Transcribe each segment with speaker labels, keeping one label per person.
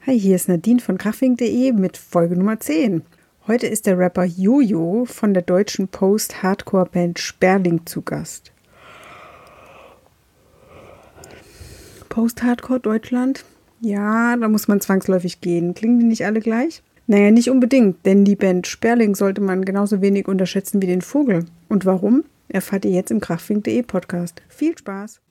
Speaker 1: Hi, hier ist Nadine von krachwink.de mit Folge Nummer 10. Heute ist der Rapper Jojo von der deutschen Post-Hardcore-Band Sperling zu Gast. Post-Hardcore Deutschland? Ja, da muss man zwangsläufig gehen. Klingen die nicht alle gleich? Naja, nicht unbedingt, denn die Band Sperling sollte man genauso wenig unterschätzen wie den Vogel. Und warum? Erfahrt ihr jetzt im krachwink.de Podcast. Viel Spaß!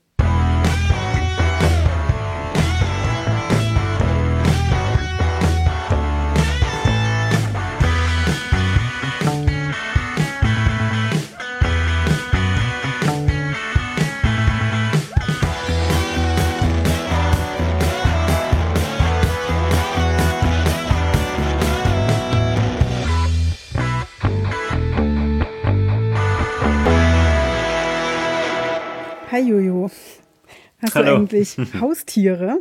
Speaker 1: Hi Jojo, hast
Speaker 2: Hallo.
Speaker 1: du eigentlich Haustiere?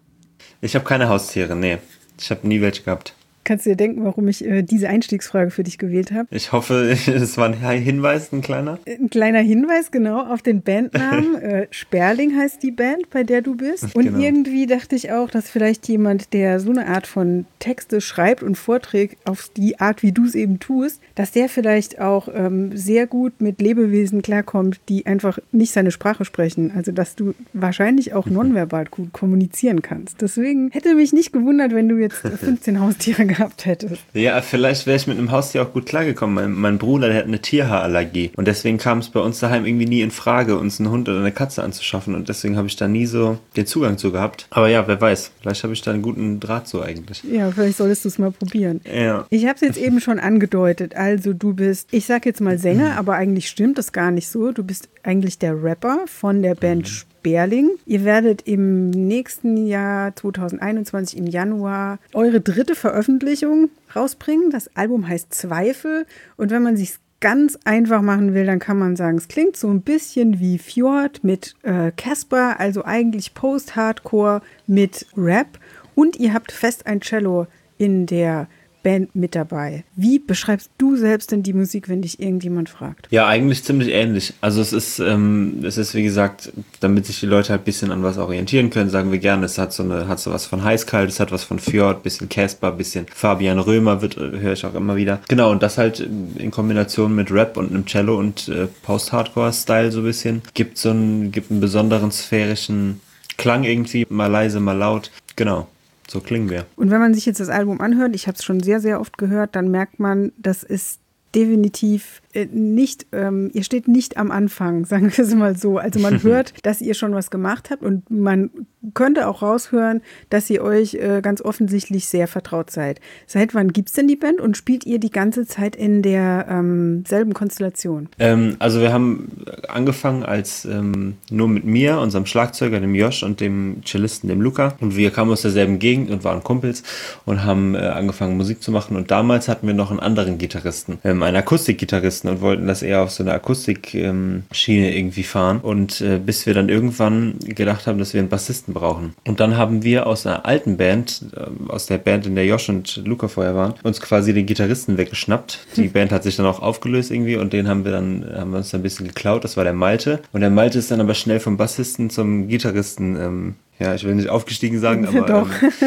Speaker 2: Ich habe keine Haustiere, nee. Ich habe nie welche gehabt.
Speaker 1: Kannst du dir denken, warum ich diese Einstiegsfrage für dich gewählt habe?
Speaker 2: Ich hoffe, es war ein Hinweis, ein kleiner.
Speaker 1: Ein kleiner Hinweis, genau, auf den Bandnamen. Sperling heißt die Band, bei der du bist. Und
Speaker 2: Genau.
Speaker 1: irgendwie dachte ich auch, dass vielleicht jemand, der so eine Art von Texte schreibt und vorträgt, auf die Art, wie du es eben tust, dass der vielleicht auch sehr gut mit Lebewesen klarkommt, die einfach nicht seine Sprache sprechen. Also, dass du wahrscheinlich auch nonverbal gut kommunizieren kannst. Deswegen hätte mich nicht gewundert, wenn du jetzt 15 Haustiere gehabt hättest.
Speaker 2: Ja, vielleicht wäre ich mit einem Haustier auch gut klargekommen. Mein Bruder, der hat eine Tierhaarallergie. Und deswegen kam es bei uns daheim irgendwie nie in Frage, uns einen Hund oder eine Katze anzuschaffen. Und deswegen habe ich da nie so den Zugang zu gehabt. Aber ja, wer weiß. Vielleicht habe ich da einen guten Draht zu eigentlich.
Speaker 1: Ja, vielleicht solltest du es mal probieren.
Speaker 2: Ja.
Speaker 1: Ich habe es jetzt eben schon angedeutet. Also du bist, ich sag jetzt mal Sänger, aber eigentlich stimmt das gar nicht so. Du bist eigentlich der Rapper von der Band Sperling. Ihr werdet im nächsten Jahr 2021 im Januar eure 3. Veröffentlichung rausbringen. Das Album heißt Zweifel. Und wenn man sich ganz einfach machen will, dann kann man sagen, es klingt so ein bisschen wie Fjord mit Casper, also eigentlich Post-Hardcore mit Rap. Und ihr habt fest ein Cello in der Band mit dabei. Wie beschreibst du selbst denn die Musik, wenn dich irgendjemand fragt?
Speaker 2: Ja, eigentlich ziemlich ähnlich. Also es ist wie gesagt, damit sich die Leute halt ein bisschen an was orientieren können, sagen wir gerne, es hat so was von Heißkalt, es hat was von Fjord, bisschen Casper, bisschen Fabian Römer, höre ich auch immer wieder. Genau, und das halt in Kombination mit Rap und einem Cello und Post-Hardcore-Style so ein bisschen, gibt einen besonderen sphärischen Klang irgendwie, mal leise, mal laut. Genau. So klingen wir.
Speaker 1: Und wenn man sich jetzt das Album anhört, ich habe es schon sehr, sehr oft gehört, dann merkt man, das ist definitiv nicht, ihr steht nicht am Anfang, sagen wir es mal so. Also man hört, dass ihr schon was gemacht habt und man könnte auch raushören, dass ihr euch ganz offensichtlich sehr vertraut seid. Seit wann gibt es denn die Band und spielt ihr die ganze Zeit in der selben Konstellation?
Speaker 2: Also wir haben angefangen als nur mit mir, unserem Schlagzeuger, dem Josh und dem Cellisten, dem Luca. Und wir kamen aus derselben Gegend und waren Kumpels und haben angefangen Musik zu machen. Und damals hatten wir noch einen anderen Gitarristen, einen Akustikgitarristen und wollten das eher auf so eine Akustik-Schiene irgendwie fahren. Und bis wir dann irgendwann gedacht haben, dass wir einen Bassisten brauchen. Und dann haben wir aus einer alten Band, aus der Band, in der Josh und Luca vorher waren, uns quasi den Gitarristen weggeschnappt. Die Band hat sich dann auch aufgelöst irgendwie und den haben wir uns dann ein bisschen geklaut. Das war der Malte. Und der Malte ist dann aber schnell vom Bassisten zum Gitarristen ja, ich will nicht aufgestiegen sagen, aber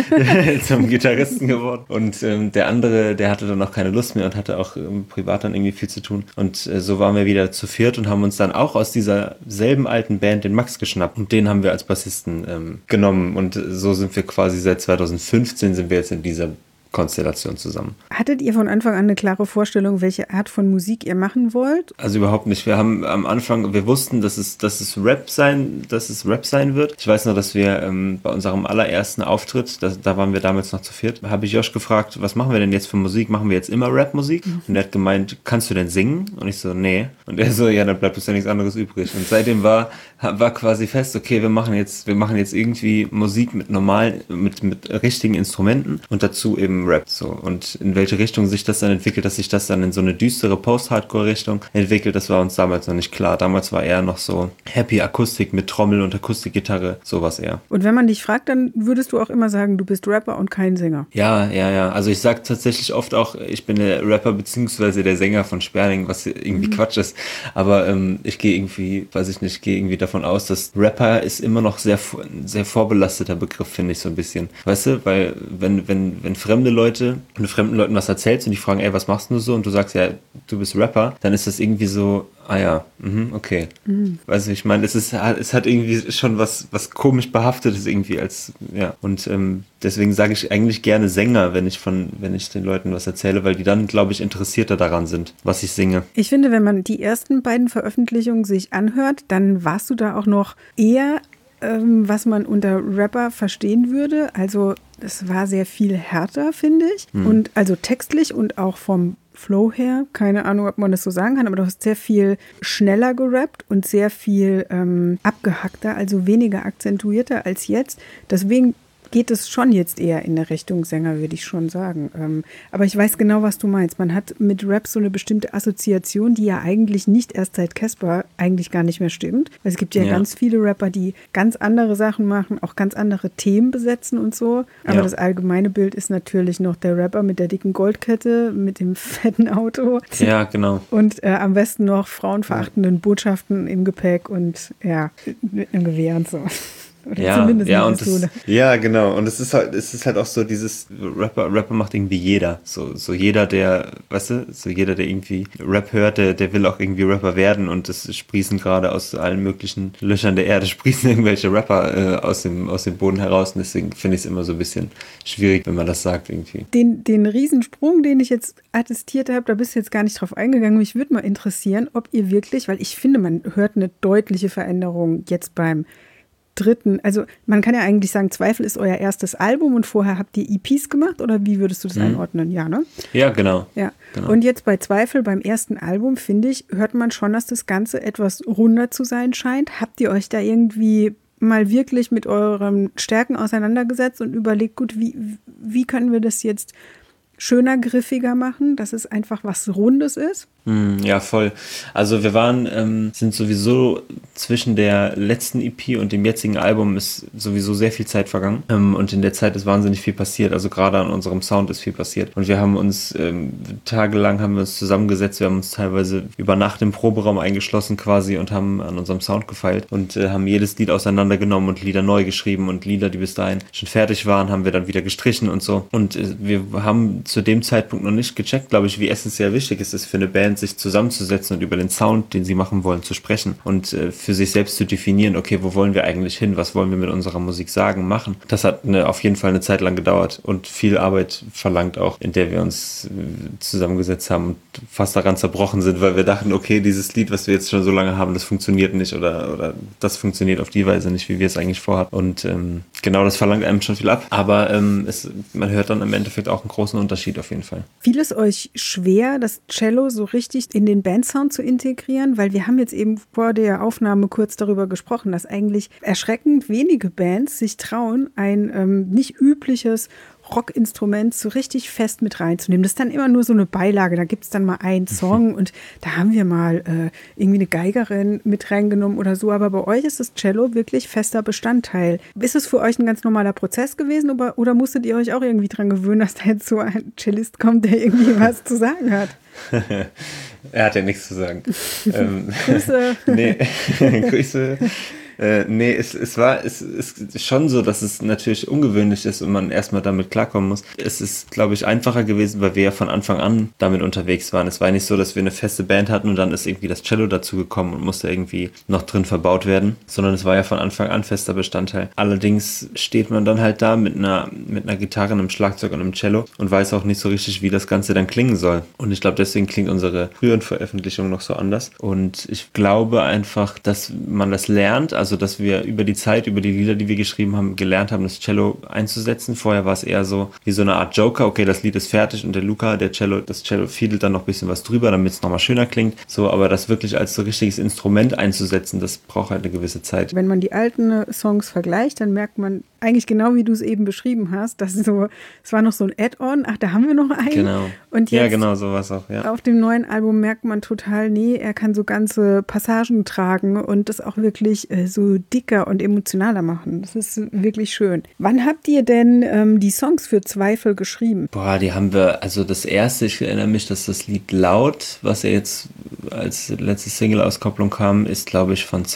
Speaker 2: zum Gitarristen geworden. Und der andere, der hatte dann auch keine Lust mehr und hatte auch privat dann irgendwie viel zu tun. Und so waren wir wieder zu viert und haben uns dann auch aus dieser selben alten Band den Max geschnappt. Und den haben wir als Bassisten genommen. Und so sind wir quasi seit 2015 sind wir jetzt in dieser Konstellation zusammen.
Speaker 1: Hattet ihr von Anfang an eine klare Vorstellung, welche Art von Musik ihr machen wollt?
Speaker 2: Also überhaupt nicht. Wir haben am Anfang, wir wussten, dass es Rap sein wird. Ich weiß noch, dass wir bei unserem allerersten Auftritt, da waren wir damals noch zu viert, habe ich Josh gefragt, was machen wir denn jetzt für Musik? Machen wir jetzt immer Rap-Musik? Und er hat gemeint, kannst du denn singen? Und ich so, nee. Und er so, ja, dann bleibt uns ja nichts anderes übrig. Und seitdem war quasi fest, okay, wir machen jetzt irgendwie Musik mit richtigen Instrumenten und dazu eben im Rap so. Und in welche Richtung sich das dann entwickelt, dass sich das dann in so eine düstere Post-Hardcore-Richtung entwickelt, das war uns damals noch nicht klar. Damals war eher noch so Happy Akustik mit Trommel und Akustikgitarre, sowas eher.
Speaker 1: Und wenn man dich fragt, dann würdest du auch immer sagen, du bist Rapper und kein Sänger.
Speaker 2: Ja. Also ich sage tatsächlich oft auch, ich bin der Rapper beziehungsweise der Sänger von Sperling, was irgendwie Quatsch ist. Aber ich gehe irgendwie davon aus, dass Rapper ist immer noch sehr vorbelasteter Begriff, finde ich so ein bisschen. Weißt du, weil wenn fremden Leuten was erzählst und die fragen, ey, was machst du so? Und du sagst, ja, du bist Rapper, dann ist das irgendwie so, ah ja, okay. Weißt du, ich meine, es hat irgendwie schon was komisch behaftetes irgendwie und deswegen sage ich eigentlich gerne Sänger, wenn ich den Leuten was erzähle, weil die dann, glaube ich, interessierter daran sind, was ich singe.
Speaker 1: Ich finde, wenn man die ersten beiden Veröffentlichungen sich anhört, dann warst du da auch noch eher, was man unter Rapper verstehen würde. Also es war sehr viel härter, finde ich. Und also textlich und auch vom Flow her, keine Ahnung, ob man das so sagen kann, aber du hast sehr viel schneller gerappt und sehr viel abgehackter, also weniger akzentuierter als jetzt. Deswegen geht es schon jetzt eher in der Richtung Sänger, würde ich schon sagen. Aber ich weiß genau, was du meinst. Man hat mit Rap so eine bestimmte Assoziation, die ja eigentlich nicht erst seit Casper eigentlich gar nicht mehr stimmt. Weil es gibt ja ganz viele Rapper, die ganz andere Sachen machen, auch ganz andere Themen besetzen und so. Aber das allgemeine Bild ist natürlich noch der Rapper mit der dicken Goldkette, mit dem fetten Auto. Ja, genau. Und am besten noch frauenverachtenden Botschaften im Gepäck und mit einem Gewehr und so. Oder
Speaker 2: genau. Und es ist halt auch so dieses Rapper macht irgendwie jeder. So jeder, der irgendwie Rap hört, der will auch irgendwie Rapper werden und es sprießen gerade aus allen möglichen Löchern der Erde, sprießen irgendwelche Rapper aus dem Boden heraus und deswegen finde ich es immer so ein bisschen schwierig, wenn man das sagt irgendwie.
Speaker 1: Den Riesensprung, den ich jetzt attestiert habe, da bist du jetzt gar nicht drauf eingegangen. Mich würde mal interessieren, ob ihr wirklich, weil ich finde, man hört eine deutliche Veränderung jetzt beim dritten, also man kann ja eigentlich sagen, Zweifel ist euer erstes Album und vorher habt ihr EPs gemacht oder wie würdest du das einordnen? Ja, ne?
Speaker 2: Ja, genau.
Speaker 1: Ja. Genau. Und jetzt bei Zweifel, beim ersten Album, finde ich, hört man schon, dass das Ganze etwas runder zu sein scheint. Habt ihr euch da irgendwie mal wirklich mit euren Stärken auseinandergesetzt und überlegt, gut, wie können wir das jetzt schöner, griffiger machen, dass es einfach was Rundes ist?
Speaker 2: Ja, voll. Also wir sind sowieso zwischen der letzten EP und dem jetzigen Album ist sowieso sehr viel Zeit vergangen. Und in der Zeit ist wahnsinnig viel passiert. Also gerade an unserem Sound ist viel passiert. Und wir haben uns tagelang zusammengesetzt. Wir haben uns teilweise über Nacht im Proberaum eingeschlossen quasi und haben an unserem Sound gefeilt und haben jedes Lied auseinandergenommen und Lieder neu geschrieben und Lieder, die bis dahin schon fertig waren, haben wir dann wieder gestrichen und so. Und wir haben zu dem Zeitpunkt noch nicht gecheckt, glaube ich, wie essentiell wichtig es ist für eine Band, sich zusammenzusetzen und über den Sound, den sie machen wollen, zu sprechen und für sich selbst zu definieren, okay, wo wollen wir eigentlich hin, was wollen wir mit unserer Musik sagen, machen. Das hat auf jeden Fall eine Zeit lang gedauert und viel Arbeit verlangt auch, in der wir uns zusammengesetzt haben und fast daran zerbrochen sind, weil wir dachten, okay, dieses Lied, was wir jetzt schon so lange haben, das funktioniert nicht oder das funktioniert auf die Weise nicht, wie wir es eigentlich vorhaben. Und genau, das verlangt einem schon viel ab, aber man hört dann im Endeffekt auch einen großen Unterschied auf jeden Fall.
Speaker 1: Fiel es euch schwer, das Cello so richtig in den Bandsound zu integrieren? Weil wir haben jetzt eben vor der Aufnahme kurz darüber gesprochen, dass eigentlich erschreckend wenige Bands sich trauen, ein nicht übliches Rockinstrument so richtig fest mit reinzunehmen. Das ist dann immer nur so eine Beilage. Da gibt es dann mal einen Song und da haben wir mal irgendwie eine Geigerin mit reingenommen oder so. Aber bei euch ist das Cello wirklich fester Bestandteil. Ist es für euch ein ganz normaler Prozess gewesen oder musstet ihr euch auch irgendwie dran gewöhnen, dass da jetzt so ein Cellist kommt, der irgendwie was zu sagen hat?
Speaker 2: Er hat ja nichts zu sagen. Grüße. Grüße. Es ist schon so, dass es natürlich ungewöhnlich ist und man erstmal damit klarkommen muss. Es ist, glaube ich, einfacher gewesen, weil wir ja von Anfang an damit unterwegs waren. Es war nicht so, dass wir eine feste Band hatten und dann ist irgendwie das Cello dazu gekommen und musste irgendwie noch drin verbaut werden, sondern es war ja von Anfang an fester Bestandteil. Allerdings steht man dann halt da mit einer Gitarre, einem Schlagzeug und einem Cello und weiß auch nicht so richtig, wie das Ganze dann klingen soll. Und ich glaube, deswegen klingt unsere früheren Veröffentlichung noch so anders. Und ich glaube einfach, dass man das lernt. also dass wir über die Zeit, über die Lieder, die wir geschrieben haben, gelernt haben, das Cello einzusetzen. Vorher war es eher so wie so eine Art Joker, okay, das Lied ist fertig und der Luca, das Cello fiedelt dann noch ein bisschen was drüber, damit es nochmal schöner klingt. So, aber das wirklich als so richtiges Instrument einzusetzen, das braucht halt eine gewisse Zeit.
Speaker 1: Wenn man die alten Songs vergleicht, dann merkt man eigentlich genau, wie du es eben beschrieben hast, dass es war noch so ein Add-on, ach, da haben wir noch einen.
Speaker 2: Genau.
Speaker 1: Und jetzt
Speaker 2: ja, genau, sowas auch, ja.
Speaker 1: Auf dem neuen Album merkt man total, nee, er kann so ganze Passagen tragen und das auch wirklich so dicker und emotionaler machen. Das ist wirklich schön. Wann habt ihr denn die Songs für Zweifel geschrieben?
Speaker 2: Boah, die haben wir, also das erste, ich erinnere mich, dass das Lied Laut, was ja jetzt als letzte Single-Auskopplung kam, ist, glaube ich, von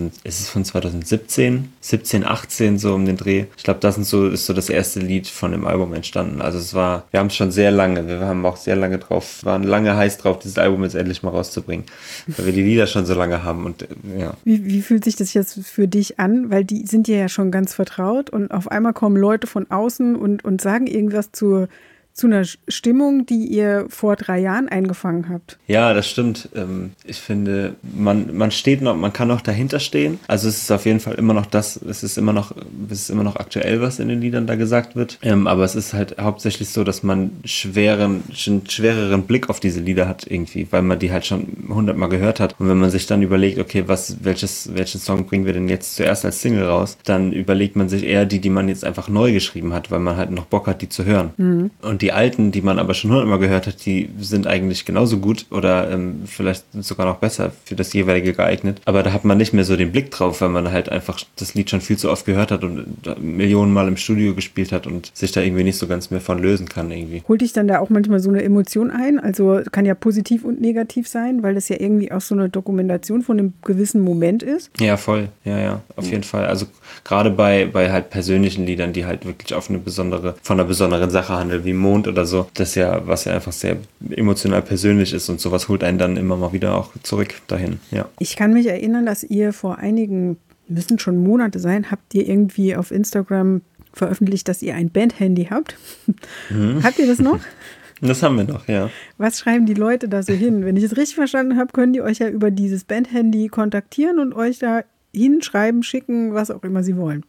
Speaker 2: 2017, 17, 18, so um den Dreh. Ich glaube, ist so das erste Lied von dem Album entstanden. Also wir haben es schon sehr lange, wir haben auch sehr lange waren lange heiß drauf, dieses Album jetzt endlich mal rauszubringen, weil wir die Lieder schon so lange haben und ja.
Speaker 1: Wie fühlt sich das jetzt für dich an? Weil die sind dir ja schon ganz vertraut und auf einmal kommen Leute von außen und sagen irgendwas zu einer Stimmung, die ihr vor 3 Jahren eingefangen habt.
Speaker 2: Ja, das stimmt. Ich finde, man steht noch, man kann noch dahinter stehen. Also es ist auf jeden Fall immer noch es ist immer noch aktuell, was in den Liedern da gesagt wird. Aber es ist halt hauptsächlich so, dass man einen schwereren Blick auf diese Lieder hat irgendwie, weil man die halt schon 100-mal gehört hat. Und wenn man sich dann überlegt, okay, welchen Song bringen wir denn jetzt zuerst als Single raus, dann überlegt man sich eher die man jetzt einfach neu geschrieben hat, weil man halt noch Bock hat, die zu hören. Mhm. Und die alten, die man aber schon 100-mal gehört hat, die sind eigentlich genauso gut oder vielleicht sogar noch besser für das jeweilige geeignet. Aber da hat man nicht mehr so den Blick drauf, weil man halt einfach das Lied schon viel zu oft gehört hat und Millionen Mal im Studio gespielt hat und sich da irgendwie nicht so ganz mehr von lösen kann irgendwie.
Speaker 1: Holt dich dann da auch manchmal so eine Emotion ein? Also kann ja positiv und negativ sein, weil das ja irgendwie auch so eine Dokumentation von einem gewissen Moment ist.
Speaker 2: Ja, voll. Ja, auf jeden Fall. Also gerade bei halt persönlichen Liedern, die halt wirklich von einer besonderen Sache handeln, wie Mond oder so, was ja einfach sehr emotional persönlich ist und sowas holt einen dann immer mal wieder auch zurück dahin, ja.
Speaker 1: Ich kann mich erinnern, dass ihr vor einigen, müssen schon Monate sein, habt ihr irgendwie auf Instagram veröffentlicht, dass ihr ein Bandhandy habt. Mhm. Habt ihr das noch?
Speaker 2: Das haben wir noch, ja.
Speaker 1: Was schreiben die Leute da so hin? Wenn ich es richtig verstanden habe, können die euch ja über dieses Bandhandy kontaktieren und euch da hinschreiben, schicken, was auch immer sie wollen.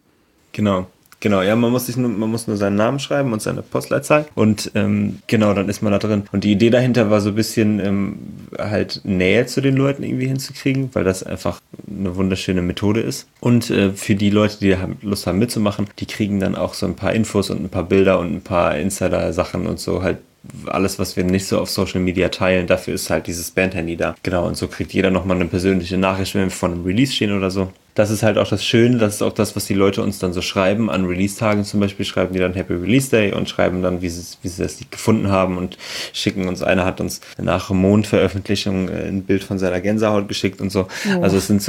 Speaker 2: Genau, ja, man muss nur seinen Namen schreiben und seine Postleitzahl und genau, dann ist man da drin. Und die Idee dahinter war so ein bisschen halt Nähe zu den Leuten irgendwie hinzukriegen, weil das einfach eine wunderschöne Methode ist. Und für die Leute, die Lust haben mitzumachen, die kriegen dann auch so ein paar Infos und ein paar Bilder und ein paar Insider-Sachen und so halt alles, was wir nicht so auf Social Media teilen, dafür ist halt dieses Bandhandy da. Genau, und so kriegt jeder nochmal eine persönliche Nachricht, wenn wir vor einem Release stehen oder so. Das ist halt auch das Schöne, das ist auch das, was die Leute uns dann so schreiben. An Release-Tagen zum Beispiel schreiben die dann Happy Release Day und schreiben dann, wie sie das Lied gefunden haben und schicken uns, einer hat uns nach Mondveröffentlichung ein Bild von seiner Gänsehaut geschickt und so. Oh. Also es ist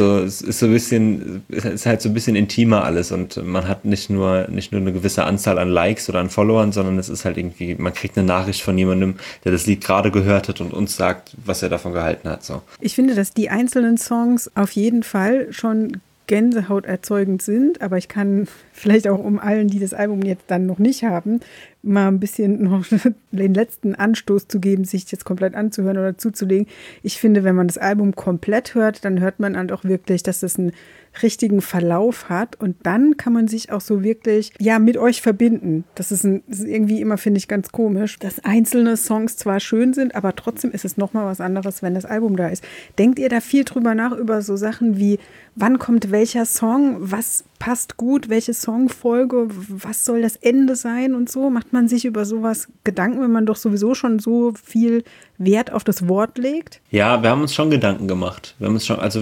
Speaker 2: halt so ein bisschen intimer alles und man hat nicht nur eine gewisse Anzahl an Likes oder an Followern, sondern es ist halt irgendwie, man kriegt eine Nachricht von jemandem, der das Lied gerade gehört hat und uns sagt, was er davon gehalten hat. So.
Speaker 1: Ich finde, dass die einzelnen Songs auf jeden Fall schon Gänsehaut erzeugend sind, aber ich kann vielleicht auch um allen, die das Album jetzt dann noch nicht haben, mal ein bisschen noch den letzten Anstoß zu geben, sich jetzt komplett anzuhören oder zuzulegen. Ich finde, wenn man das Album komplett hört, dann hört man halt auch wirklich, dass es einen richtigen Verlauf hat und dann kann man sich auch so wirklich, ja, mit euch verbinden. Das ist irgendwie immer, finde ich, ganz komisch, dass einzelne Songs zwar schön sind, aber trotzdem ist es nochmal was anderes, wenn das Album da ist. Denkt ihr da viel drüber nach, über so Sachen wie, wann kommt welcher Song, was passt gut, welche Songfolge, was soll das Ende sein und so? Macht man sich über sowas Gedanken, wenn man doch sowieso schon so viel Wert auf das Wort legt?
Speaker 2: Ja, wir haben uns schon Gedanken gemacht. Wir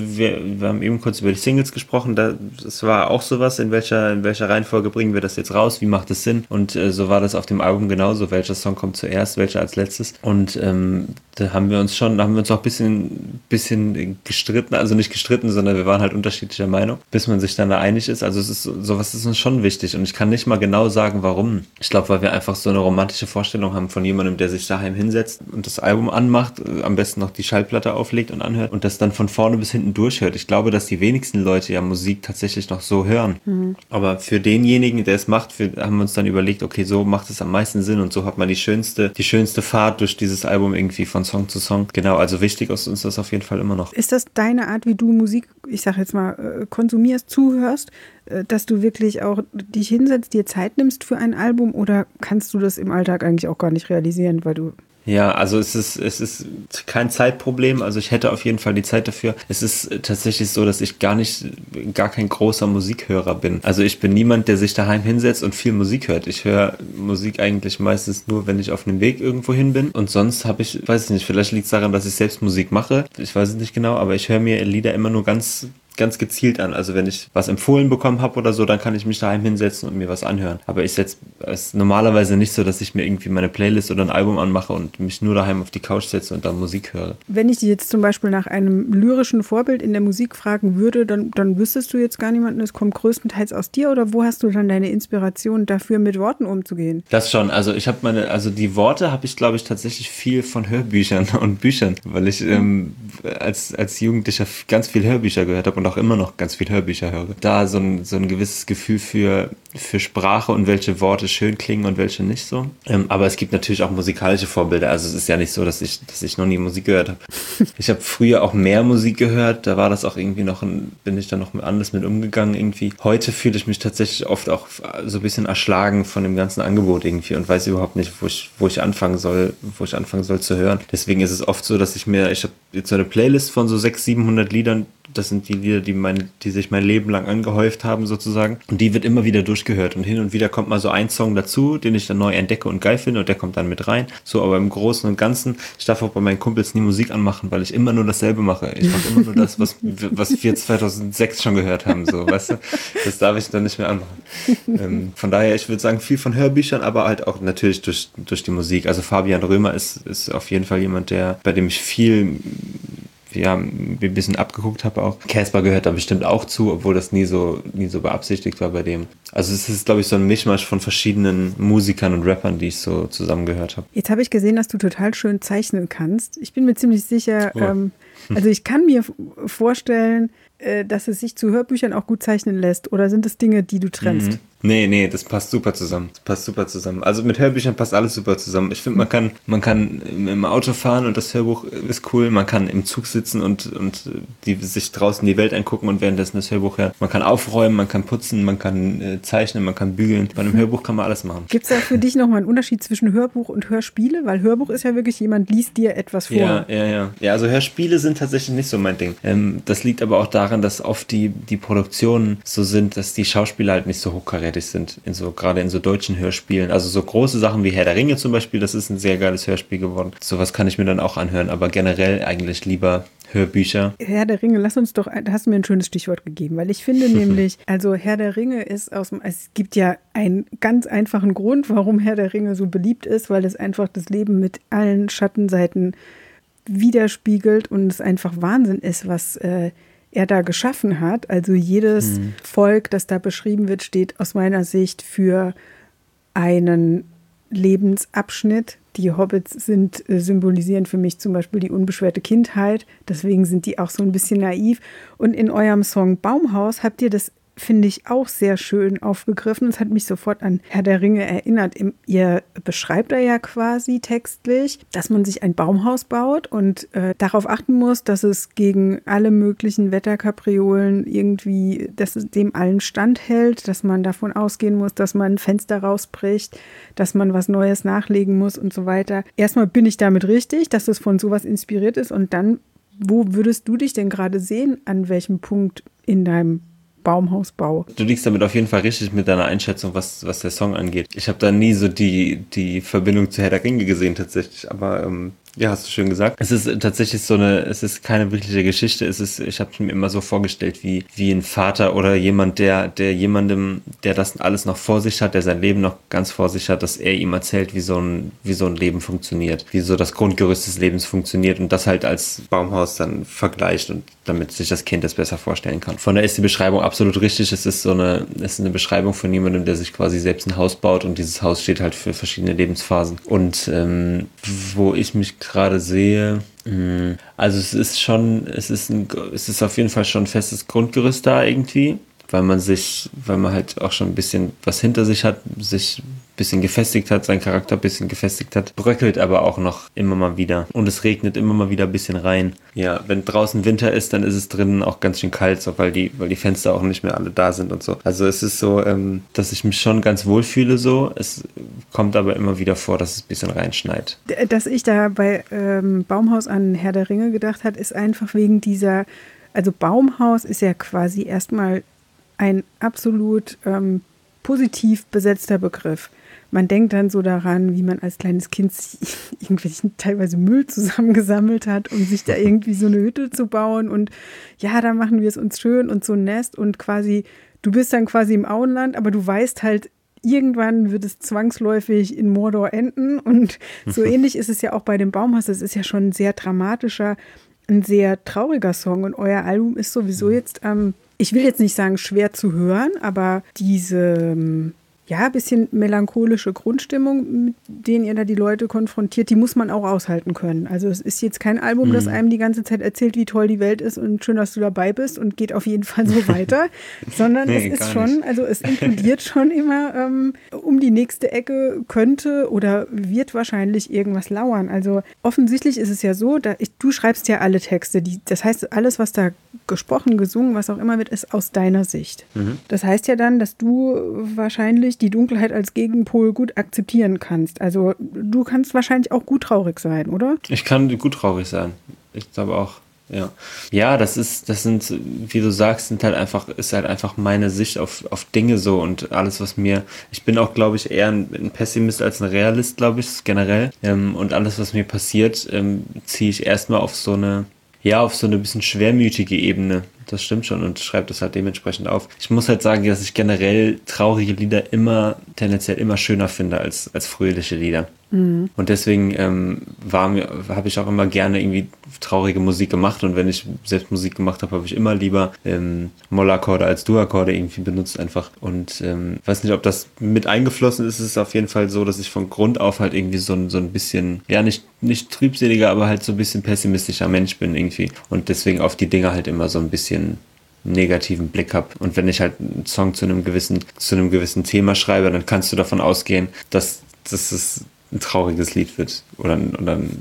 Speaker 2: haben eben kurz über die Singles gesprochen, das war auch sowas, in welcher Reihenfolge bringen wir das jetzt raus, wie macht es Sinn? Und so war das auf dem Album genauso, welcher Song kommt zuerst, welcher als letztes. Und da haben wir uns auch ein bisschen gestritten, also nicht gestritten, sondern wir waren halt unterschiedlicher Meinung, bis man sich dann da einig ist. Also sowas ist uns schon wichtig und ich kann nicht mal genau sagen, warum. Ich glaube, weil wir einfach so eine romantische Vorstellung haben von jemandem, der sich daheim hinsetzt und das Album Album anmacht, am besten noch die Schallplatte auflegt und anhört und das dann von vorne bis hinten durchhört. Ich glaube, dass die wenigsten Leute ja Musik tatsächlich noch so hören. Aber für denjenigen, der es macht, haben wir uns dann überlegt, okay, so macht es am meisten Sinn und so hat man die schönste Fahrt durch dieses Album irgendwie von Song zu Song. Genau, also wichtig ist uns das auf jeden Fall immer noch.
Speaker 1: Ist das deine Art, wie du Musik, ich sag jetzt mal, konsumierst, zuhörst, dass du wirklich auch dich hinsetzt, dir Zeit nimmst für ein Album oder kannst du das im Alltag eigentlich auch gar nicht realisieren, weil du...
Speaker 2: Ja, also es ist kein Zeitproblem, also ich hätte auf jeden Fall die Zeit dafür. Es ist tatsächlich so, dass ich gar kein großer Musikhörer bin. Also ich bin niemand, der sich daheim hinsetzt und viel Musik hört. Ich höre Musik eigentlich meistens nur, wenn ich auf einem Weg irgendwo hin bin und sonst weiß ich nicht, vielleicht liegt es daran, dass ich selbst Musik mache. Ich weiß es nicht genau, aber ich höre mir Lieder immer nur ganz gezielt an. Also wenn ich was empfohlen bekommen habe oder so, dann kann ich mich daheim hinsetzen und mir was anhören. Aber ich setze es normalerweise nicht so, dass ich mir irgendwie meine Playlist oder ein Album anmache und mich nur daheim auf die Couch setze und dann Musik höre.
Speaker 1: Wenn ich dich jetzt zum Beispiel nach einem lyrischen Vorbild in der Musik fragen würde, dann wüsstest du jetzt gar niemanden, es kommt größtenteils aus dir oder wo hast du dann deine Inspiration dafür, mit Worten umzugehen?
Speaker 2: Das schon. Also ich habe die Worte habe ich, glaube ich, tatsächlich viel von Hörbüchern und Büchern, weil ich als Jugendlicher ganz viel Hörbücher gehört habe und auch immer noch ganz viel Hörbücher höre. Da so ein gewisses Gefühl für Sprache und welche Worte schön klingen und welche nicht so. Aber es gibt natürlich auch musikalische Vorbilder. Also es ist ja nicht so, dass ich noch nie Musik gehört habe. Ich habe früher auch mehr Musik gehört. Da war das auch irgendwie bin ich da noch anders mit umgegangen irgendwie. Heute fühle ich mich tatsächlich oft auch so ein bisschen erschlagen von dem ganzen Angebot irgendwie und weiß überhaupt nicht, wo ich anfangen soll zu hören. Deswegen ist es oft so, dass ich habe jetzt so eine Playlist von so 600, 700 Liedern. Das sind die Lieder, die sich mein Leben lang angehäuft haben sozusagen. Und die wird immer wieder durchgehört. Und hin und wieder kommt mal so ein Song dazu, den ich dann neu entdecke und geil finde und der kommt dann mit rein. So, aber im Großen und Ganzen, ich darf auch bei meinen Kumpels nie Musik anmachen, weil ich immer nur dasselbe mache. Ich mache immer nur das, was wir 2006 schon gehört haben. So, weißt du? Das darf ich dann nicht mehr anmachen. Von daher, ich würde sagen, viel von Hörbüchern, aber halt auch natürlich durch die Musik. Also Fabian Römer ist auf jeden Fall jemand, bei dem ich viel ein bisschen abgeguckt habe auch. Casper gehört da bestimmt auch zu, obwohl das nie so beabsichtigt war bei dem. Also es ist, glaube ich, so ein Mischmasch von verschiedenen Musikern und Rappern, die ich so zusammengehört habe.
Speaker 1: Jetzt habe ich gesehen, dass du total schön zeichnen kannst. Ich bin mir ziemlich sicher, also ich kann mir vorstellen, dass es sich zu Hörbüchern auch gut zeichnen lässt. Oder sind es Dinge, die du trennst?
Speaker 2: Nee, das passt super zusammen. Also mit Hörbüchern passt alles super zusammen. Ich finde, man kann im Auto fahren und das Hörbuch ist cool. Man kann im Zug sitzen und sich draußen die Welt angucken und währenddessen das Hörbuch hören. Man kann aufräumen, man kann putzen, man kann zeichnen, man kann bügeln. Bei einem Hörbuch kann man alles machen.
Speaker 1: Gibt es da für dich nochmal einen Unterschied zwischen Hörbuch und Hörspiele? Weil Hörbuch ist ja wirklich, jemand liest dir etwas vor.
Speaker 2: Ja, also Hörspiele sind tatsächlich nicht so mein Ding. Das liegt aber auch daran, dass oft die Produktionen so sind, dass die Schauspieler halt nicht so hochkarätig sind, gerade in so deutschen Hörspielen. Also so große Sachen wie Herr der Ringe zum Beispiel, das ist ein sehr geiles Hörspiel geworden. Sowas kann ich mir dann auch anhören, aber generell eigentlich lieber Hörbücher.
Speaker 1: Herr der Ringe, da hast du mir ein schönes Stichwort gegeben, weil ich finde nämlich, also Herr der Ringe es gibt ja einen ganz einfachen Grund, warum Herr der Ringe so beliebt ist, weil es einfach das Leben mit allen Schattenseiten widerspiegelt und es einfach Wahnsinn ist, was er da geschaffen hat. Also jedes Volk, das da beschrieben wird, steht aus meiner Sicht für einen Lebensabschnitt. Die Hobbits symbolisieren für mich zum Beispiel die unbeschwerte Kindheit. Deswegen sind die auch so ein bisschen naiv. Und in eurem Song Baumhaus habt ihr das, finde ich, auch sehr schön aufgegriffen. Es hat mich sofort an Herr der Ringe erinnert. Ihr beschreibt da ja quasi textlich, dass man sich ein Baumhaus baut und darauf achten muss, dass es gegen alle möglichen Wetterkapriolen irgendwie, dass es dem allen standhält, dass man davon ausgehen muss, dass man ein Fenster rausbricht, dass man was Neues nachlegen muss und so weiter. Erstmal bin ich damit richtig, dass es von sowas inspiriert ist und dann, wo würdest du dich denn gerade sehen, an welchem Punkt in deinem Baumhausbau?
Speaker 2: Du liegst damit auf jeden Fall richtig mit deiner Einschätzung, was der Song angeht. Ich habe da nie so die Verbindung zu Herr der Ringe gesehen tatsächlich, aber ja, hast du schön gesagt. Es ist tatsächlich es ist keine wirkliche Geschichte. Ich habe es mir immer so vorgestellt, wie ein Vater oder jemand, der jemandem, der das alles noch vor sich hat, der sein Leben noch ganz vor sich hat, dass er ihm erzählt, wie so ein Leben funktioniert, wie so das Grundgerüst des Lebens funktioniert und das halt als Baumhaus dann vergleicht und damit sich das Kind das besser vorstellen kann. Von daher ist die Beschreibung absolut richtig. Es ist eine Beschreibung von jemandem, der sich quasi selbst ein Haus baut und dieses Haus steht halt für verschiedene Lebensphasen. Und wo ich mich gerade sehe, also es ist auf jeden Fall schon ein festes Grundgerüst da irgendwie, weil man halt auch schon ein bisschen was hinter sich hat, sich ein bisschen gefestigt hat, seinen Charakter ein bisschen gefestigt hat, bröckelt aber auch noch immer mal wieder und es regnet immer mal wieder ein bisschen rein. Ja, wenn draußen Winter ist, dann ist es drinnen auch ganz schön kalt, so, weil die Fenster auch nicht mehr alle da sind und so. Also es ist so, dass ich mich schon ganz wohl fühle so, es kommt aber immer wieder vor, dass es ein bisschen reinschneit.
Speaker 1: Dass ich da bei Baumhaus an Herr der Ringe gedacht hat, ist einfach wegen dieser, also Baumhaus ist ja quasi erstmal ein absolut positiv besetzter Begriff. Man denkt dann so daran, wie man als kleines Kind irgendwelchen teilweise Müll zusammengesammelt hat, um sich da irgendwie so eine Hütte zu bauen und ja, da machen wir es uns schön und so ein Nest und quasi, du bist dann quasi im Auenland, aber du weißt halt, irgendwann wird es zwangsläufig in Mordor enden und so ähnlich ist es ja auch bei dem Baumhaus. Das ist ja schon ein sehr dramatischer, ein sehr trauriger Song und euer Album ist sowieso jetzt ich will jetzt nicht sagen schwer zu hören, aber diese, ja, bisschen melancholische Grundstimmung, mit denen ihr da die Leute konfrontiert, die muss man auch aushalten können. Also es ist jetzt kein Album, das einem die ganze Zeit erzählt, wie toll die Welt ist und schön, dass du dabei bist und geht auf jeden Fall so weiter, sondern
Speaker 2: Nee,
Speaker 1: es ist
Speaker 2: gar
Speaker 1: schon,
Speaker 2: nicht.
Speaker 1: also es inkludiert schon immer um die nächste Ecke könnte oder wird wahrscheinlich irgendwas lauern. Also offensichtlich ist es ja so, du schreibst ja alle Texte, das heißt, alles, was da gesprochen, gesungen, was auch immer wird, ist aus deiner Sicht. Das heißt ja dann, dass du wahrscheinlich die Dunkelheit als Gegenpol gut akzeptieren kannst. Also du kannst wahrscheinlich auch gut traurig sein, oder?
Speaker 2: Ich kann gut traurig sein. Ich glaube auch. Ja. Ja, das sind, wie du sagst, ist halt einfach meine Sicht auf Dinge so und alles, ich bin auch, glaube ich, eher ein Pessimist als ein Realist, glaube ich, generell. Und alles, was mir passiert, ziehe ich erstmal auf so eine bisschen schwermütige Ebene. Das stimmt schon und schreibe das halt dementsprechend auf. Ich muss halt sagen, dass ich generell traurige Lieder tendenziell immer schöner finde als fröhliche Lieder. Und deswegen habe ich auch immer gerne irgendwie traurige Musik gemacht und wenn ich selbst Musik gemacht habe, habe ich immer lieber Mollakkorde als Dur-Akkorde irgendwie benutzt einfach und weiß nicht, ob das mit eingeflossen ist. Es ist auf jeden Fall so, dass ich von Grund auf halt irgendwie so ein bisschen, ja nicht trübseliger, aber halt so ein bisschen pessimistischer Mensch bin irgendwie und deswegen auf die Dinge halt immer so ein bisschen negativen Blick habe. Und wenn ich halt einen Song zu einem gewissen Thema schreibe, dann kannst du davon ausgehen, dass es ein trauriges Lied wird oder ein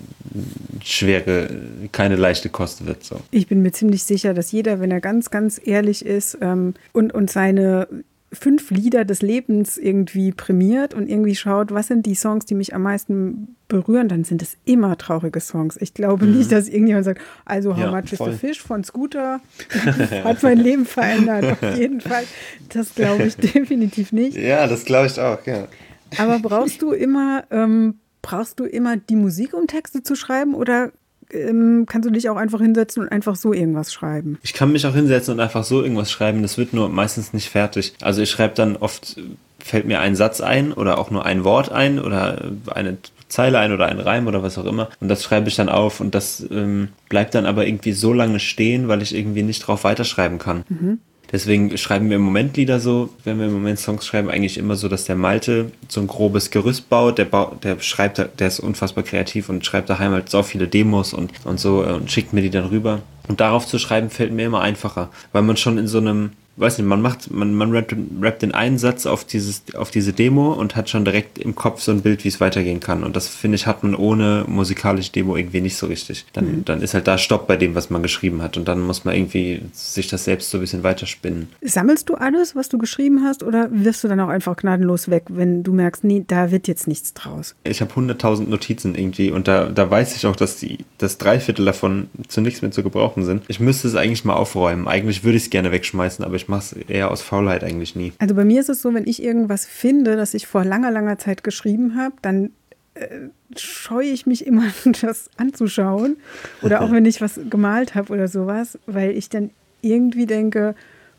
Speaker 2: keine leichte Kost wird. So.
Speaker 1: Ich bin mir ziemlich sicher, dass jeder, wenn er ganz, ganz ehrlich ist und seine 5 Lieder des Lebens irgendwie prämiert und irgendwie schaut, was sind die Songs, die mich am meisten berühren, dann sind es immer traurige Songs. Ich glaube nicht, dass irgendjemand sagt, also How Much is the Fish von Scooter hat mein Leben verändert. Auf jeden Fall. Das glaube ich definitiv nicht.
Speaker 2: Ja, das glaube ich auch, ja.
Speaker 1: Aber brauchst du immer die Musik, um Texte zu schreiben oder kannst du dich auch einfach hinsetzen und einfach so irgendwas schreiben?
Speaker 2: Ich kann mich auch hinsetzen und einfach so irgendwas schreiben, das wird nur meistens nicht fertig. Also ich schreibe dann oft, fällt mir ein Satz ein oder auch nur ein Wort ein oder eine Zeile ein oder ein Reim oder was auch immer und das schreibe ich dann auf und das bleibt dann aber irgendwie so lange stehen, weil ich irgendwie nicht drauf weiterschreiben kann. Deswegen schreiben wir im Moment Lieder so, wenn wir im Moment Songs schreiben, eigentlich immer so, dass der Malte so ein grobes Gerüst baut, der ist unfassbar kreativ und schreibt daheim halt so viele Demos und so und schickt mir die dann rüber. Und darauf zu schreiben fällt mir immer einfacher, weil man schon in so einem, weiß nicht, man rappt den einen Satz auf diese Demo und hat schon direkt im Kopf so ein Bild, wie es weitergehen kann. Und das, finde ich, hat man ohne musikalische Demo irgendwie nicht so richtig. Dann ist halt da Stopp bei dem, was man geschrieben hat. Und dann muss man irgendwie sich das selbst so ein bisschen weiterspinnen.
Speaker 1: Sammelst du alles, was du geschrieben hast, oder wirfst du dann auch einfach gnadenlos weg, wenn du merkst, nee, da wird jetzt nichts draus?
Speaker 2: Ich habe 100.000 Notizen irgendwie und da weiß ich auch, dass das 3/4 davon zu nichts mehr zu gebrauchen sind. Ich müsste es eigentlich mal aufräumen. Eigentlich würde ich es gerne wegschmeißen, aber ich mache es eher aus Faulheit eigentlich nie.
Speaker 1: Also bei mir ist es so, wenn ich irgendwas finde, das ich vor langer, langer Zeit geschrieben habe, dann scheue ich mich immer, das anzuschauen. Oder auch wenn ich was gemalt habe oder sowas, weil ich dann irgendwie denke,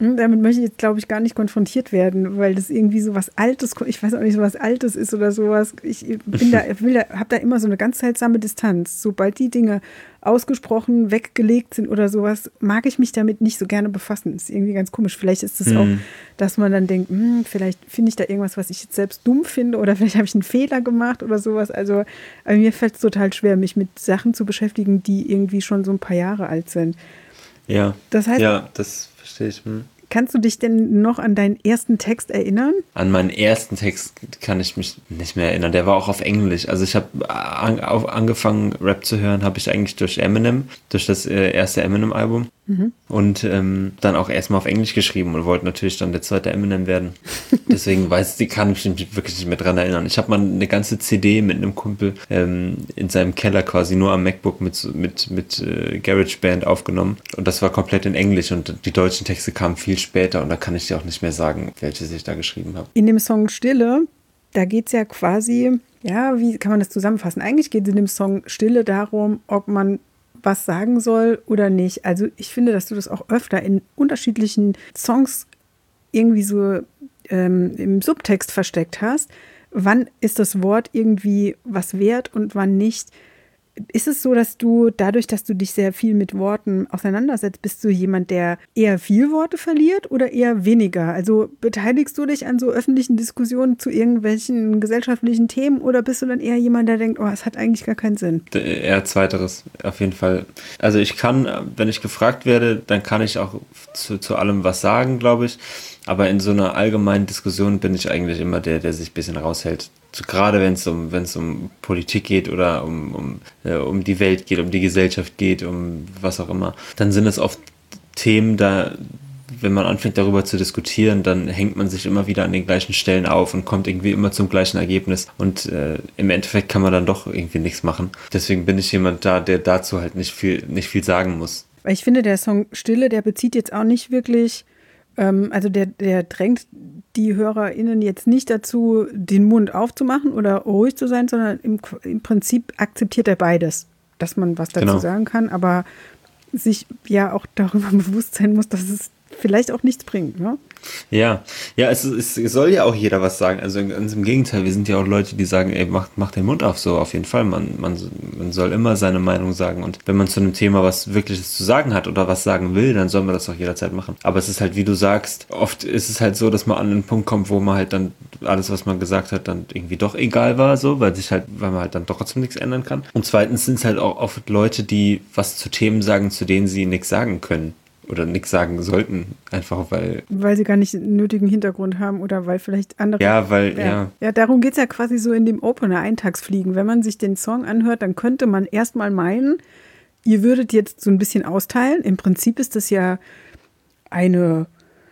Speaker 1: Damit möchte ich jetzt, glaube ich, gar nicht konfrontiert werden, weil das irgendwie so was Altes, ich weiß auch nicht, so was Altes ist oder sowas. Ich habe da immer so eine ganz seltsame Distanz. Sobald die Dinge ausgesprochen weggelegt sind oder sowas, mag ich mich damit nicht so gerne befassen. Das ist irgendwie ganz komisch. Vielleicht ist es auch, dass man dann denkt, vielleicht finde ich da irgendwas, was ich jetzt selbst dumm finde oder vielleicht habe ich einen Fehler gemacht oder sowas. Also mir fällt es total schwer, mich mit Sachen zu beschäftigen, die irgendwie schon so ein paar Jahre alt sind.
Speaker 2: Ja,
Speaker 1: das heißt,
Speaker 2: ja, das verstehe ich.
Speaker 1: Kannst du dich denn noch an deinen ersten Text erinnern?
Speaker 2: An meinen ersten Text kann ich mich nicht mehr erinnern. Der war auch auf Englisch. Also ich habe angefangen, Rap zu hören, habe ich eigentlich durch Eminem, durch das erste Eminem-Album. Und dann auch erstmal auf Englisch geschrieben und wollte natürlich dann der zweite Eminem werden. Deswegen kann ich mich wirklich nicht mehr dran erinnern. Ich habe mal eine ganze CD mit einem Kumpel in seinem Keller quasi nur am MacBook mit GarageBand aufgenommen. Und das war komplett in Englisch und die deutschen Texte kamen viel später und da kann ich dir auch nicht mehr sagen, welches ich da geschrieben habe.
Speaker 1: In dem Song Stille, da geht es ja quasi, ja, wie kann man das zusammenfassen? Eigentlich geht es in dem Song Stille darum, ob man was sagen soll oder nicht. Also ich finde, dass du das auch öfter in unterschiedlichen Songs irgendwie so im Subtext versteckt hast. Wann ist das Wort irgendwie was wert und wann nicht? Ist es so, dass du dadurch, dass du dich sehr viel mit Worten auseinandersetzt, bist du jemand, der eher viel Worte verliert oder eher weniger? Also beteiligst du dich an so öffentlichen Diskussionen zu irgendwelchen gesellschaftlichen Themen oder bist du dann eher jemand, der denkt, oh, es hat eigentlich gar keinen Sinn?
Speaker 2: Eher zweiteres, auf jeden Fall. Also ich kann, wenn ich gefragt werde, dann kann ich auch zu allem was sagen, glaube ich. Aber in so einer allgemeinen Diskussion bin ich eigentlich immer der sich ein bisschen raushält. Gerade wenn es um Politik geht oder um die Welt geht, um die Gesellschaft geht, um was auch immer, dann sind es oft Themen, da, wenn man anfängt darüber zu diskutieren, dann hängt man sich immer wieder an den gleichen Stellen auf und kommt irgendwie immer zum gleichen Ergebnis. Und im Endeffekt kann man dann doch irgendwie nichts machen. Deswegen bin ich jemand da, der dazu halt nicht viel sagen muss.
Speaker 1: Weil ich finde, der Song Stille, der bezieht jetzt auch nicht wirklich, also der drängt die HörerInnen jetzt nicht dazu, den Mund aufzumachen oder ruhig zu sein, sondern im Prinzip akzeptiert er beides, dass man was dazu sagen kann, aber sich ja auch darüber bewusst sein muss, dass es vielleicht auch nichts bringt, ne?
Speaker 2: Ja, es soll ja auch jeder was sagen. Also ganz im Gegenteil, wir sind ja auch Leute, die sagen, ey, mach den Mund auf, so auf jeden Fall. Man soll immer seine Meinung sagen. Und wenn man zu einem Thema was Wirkliches zu sagen hat oder was sagen will, dann soll man das auch jederzeit machen. Aber es ist halt, wie du sagst, oft ist es halt so, dass man an einen Punkt kommt, wo man halt dann alles, was man gesagt hat, dann irgendwie doch egal war, so, weil man halt dann doch trotzdem nichts ändern kann. Und zweitens sind es halt auch oft Leute, die was zu Themen sagen, zu denen sie nichts sagen können. Oder nichts sagen sollten, einfach weil...
Speaker 1: Weil sie gar nicht den nötigen Hintergrund haben oder weil vielleicht andere...
Speaker 2: Ja,
Speaker 1: darum geht es ja quasi so in dem Opener Eintagsfliegen. Wenn man sich den Song anhört, dann könnte man erstmal meinen, ihr würdet jetzt so ein bisschen austeilen. Im Prinzip ist das ja eine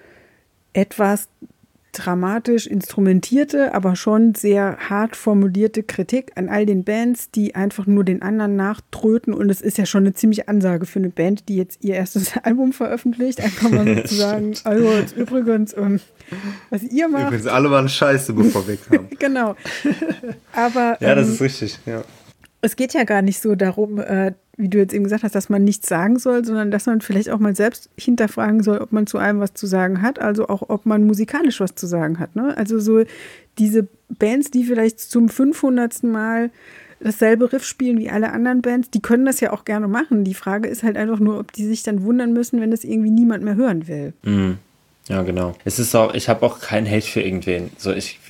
Speaker 1: etwas dramatisch instrumentierte, aber schon sehr hart formulierte Kritik an all den Bands, die einfach nur den anderen nachtröten. Und es ist ja schon eine ziemliche Ansage für eine Band, die jetzt ihr erstes Album veröffentlicht. Einfach mal sozusagen, also jetzt übrigens, was ihr macht.
Speaker 2: Übrigens, alle waren scheiße, bevor wir kamen.
Speaker 1: Genau. Aber
Speaker 2: ja, das ist richtig, ja.
Speaker 1: Es geht ja gar nicht so darum, wie du jetzt eben gesagt hast, dass man nichts sagen soll, sondern dass man vielleicht auch mal selbst hinterfragen soll, ob man zu allem was zu sagen hat, also auch, ob man musikalisch was zu sagen hat, ne? Also so diese Bands, die vielleicht zum 500. Mal dasselbe Riff spielen wie alle anderen Bands, die können das ja auch gerne machen. Die Frage ist halt einfach nur, ob die sich dann wundern müssen, wenn das irgendwie niemand mehr hören will.
Speaker 2: Mhm. Ja, genau. Ich habe auch keinen Hate für irgendwen. So, ich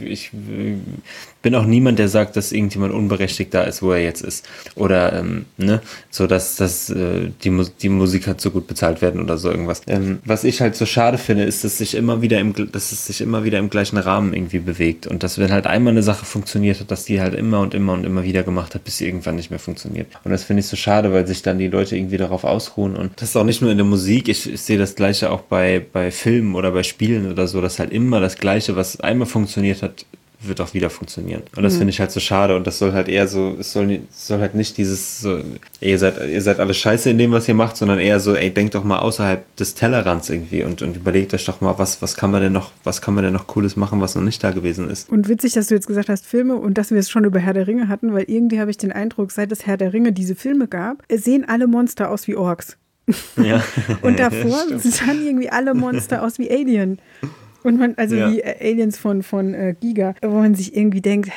Speaker 2: bin auch niemand, der sagt, dass irgendjemand unberechtigt da ist, wo er jetzt ist. Oder, so, dass die Musiker so gut bezahlt werden oder so irgendwas. Was ich halt so schade finde, ist, dass es sich immer wieder im gleichen Rahmen irgendwie bewegt. Und dass, wenn halt einmal eine Sache funktioniert hat, dass die halt immer und immer und immer wieder gemacht hat, bis sie irgendwann nicht mehr funktioniert. Und das finde ich so schade, weil sich dann die Leute irgendwie darauf ausruhen. Und das ist auch nicht nur in der Musik. Ich sehe das Gleiche auch bei Filmen oder bei Spielen oder so, dass halt immer das Gleiche, was einmal funktioniert hat, wird auch wieder funktionieren. Und das finde ich halt so schade und das soll halt eher so, es soll halt nicht dieses so, ihr seid alle scheiße in dem, was ihr macht, sondern eher so, ey, denkt doch mal außerhalb des Tellerrands irgendwie und überlegt euch doch mal, was kann man denn noch Cooles machen, was noch nicht da gewesen ist.
Speaker 1: Und witzig, dass du jetzt gesagt hast, Filme und dass wir es schon über Herr der Ringe hatten, weil irgendwie habe ich den Eindruck, seit es Herr der Ringe diese Filme gab, sehen alle Monster aus wie Orks.
Speaker 2: Ja.
Speaker 1: Und davor sahen irgendwie alle Monster aus wie Alien. Und wie Aliens von Giga, wo man sich irgendwie denkt,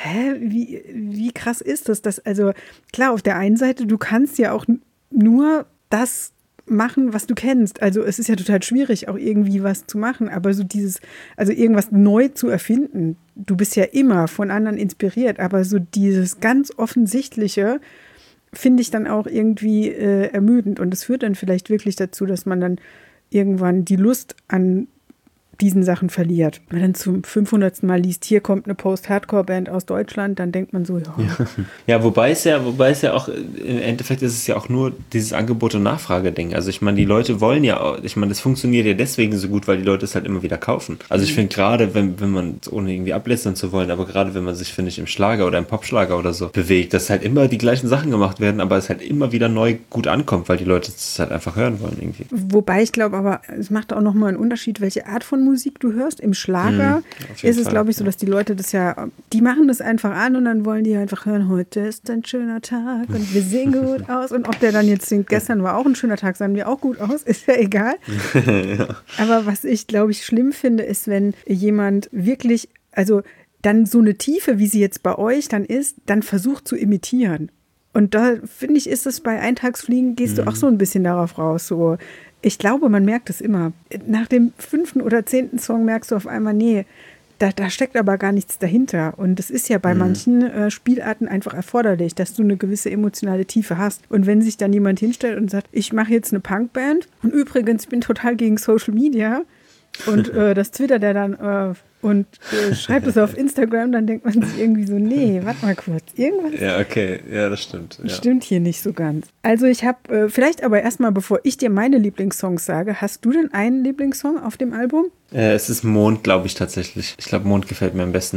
Speaker 1: wie krass ist das? Also klar, auf der einen Seite, du kannst ja auch nur das machen, was du kennst. Also es ist ja total schwierig, auch irgendwie was zu machen, aber so irgendwas neu zu erfinden, du bist ja immer von anderen inspiriert, aber so dieses ganz Offensichtliche finde ich dann auch irgendwie ermüdend und es führt dann vielleicht wirklich dazu, dass man dann irgendwann die Lust an diesen Sachen verliert. Wenn man dann zum 500. Mal liest, hier kommt eine Post-Hardcore-Band aus Deutschland, dann denkt man so,
Speaker 2: Ja, wobei es ja auch, im Endeffekt ist es ja auch nur dieses Angebot- und Nachfrage-Ding. Also ich meine, die Leute wollen ja auch, ich meine, das funktioniert ja deswegen so gut, weil die Leute es halt immer wieder kaufen. Also ich finde gerade, wenn man, ohne irgendwie ablästern zu wollen, aber gerade wenn man sich, finde ich, im Schlager oder im Popschlager oder so bewegt, dass halt immer die gleichen Sachen gemacht werden, aber es halt immer wieder neu gut ankommt, weil die Leute es halt einfach hören wollen irgendwie.
Speaker 1: Wobei ich glaube, aber es macht auch nochmal einen Unterschied, welche Art von Musik du hörst. Im Schlager ist es, glaube ich, so, dass die Leute die machen das einfach an und dann wollen die einfach hören, heute ist ein schöner Tag und wir sehen gut aus. Und ob der dann jetzt singt, gestern war auch ein schöner Tag, sahen wir auch gut aus, ist ja egal. Ja. Aber was ich, glaube ich, schlimm finde, ist, wenn jemand wirklich, also dann so eine Tiefe, wie sie jetzt bei euch dann ist, dann versucht zu imitieren. Und da, finde ich, ist es bei Eintagsfliegen, gehst du auch so ein bisschen darauf raus, so. Ich glaube, man merkt es immer. Nach dem 5. oder 10. Song merkst du auf einmal, nee, da steckt aber gar nichts dahinter. Und es ist ja bei manchen Spielarten einfach erforderlich, dass du eine gewisse emotionale Tiefe hast. Und wenn sich dann jemand hinstellt und sagt, ich mache jetzt eine Punkband und übrigens, ich bin total gegen Social Media und das twittert er dann und schreibt es auf Instagram, dann denkt man sich irgendwie so, nee, warte mal kurz, irgendwas.
Speaker 2: Ja, okay, ja, das stimmt. Ja.
Speaker 1: Stimmt hier nicht so ganz. Also ich habe, vielleicht aber erstmal, bevor ich dir meine Lieblingssongs sage, hast du denn einen Lieblingssong auf dem Album?
Speaker 2: Es ist Mond, glaube ich, tatsächlich. Ich glaube, Mond gefällt mir am besten.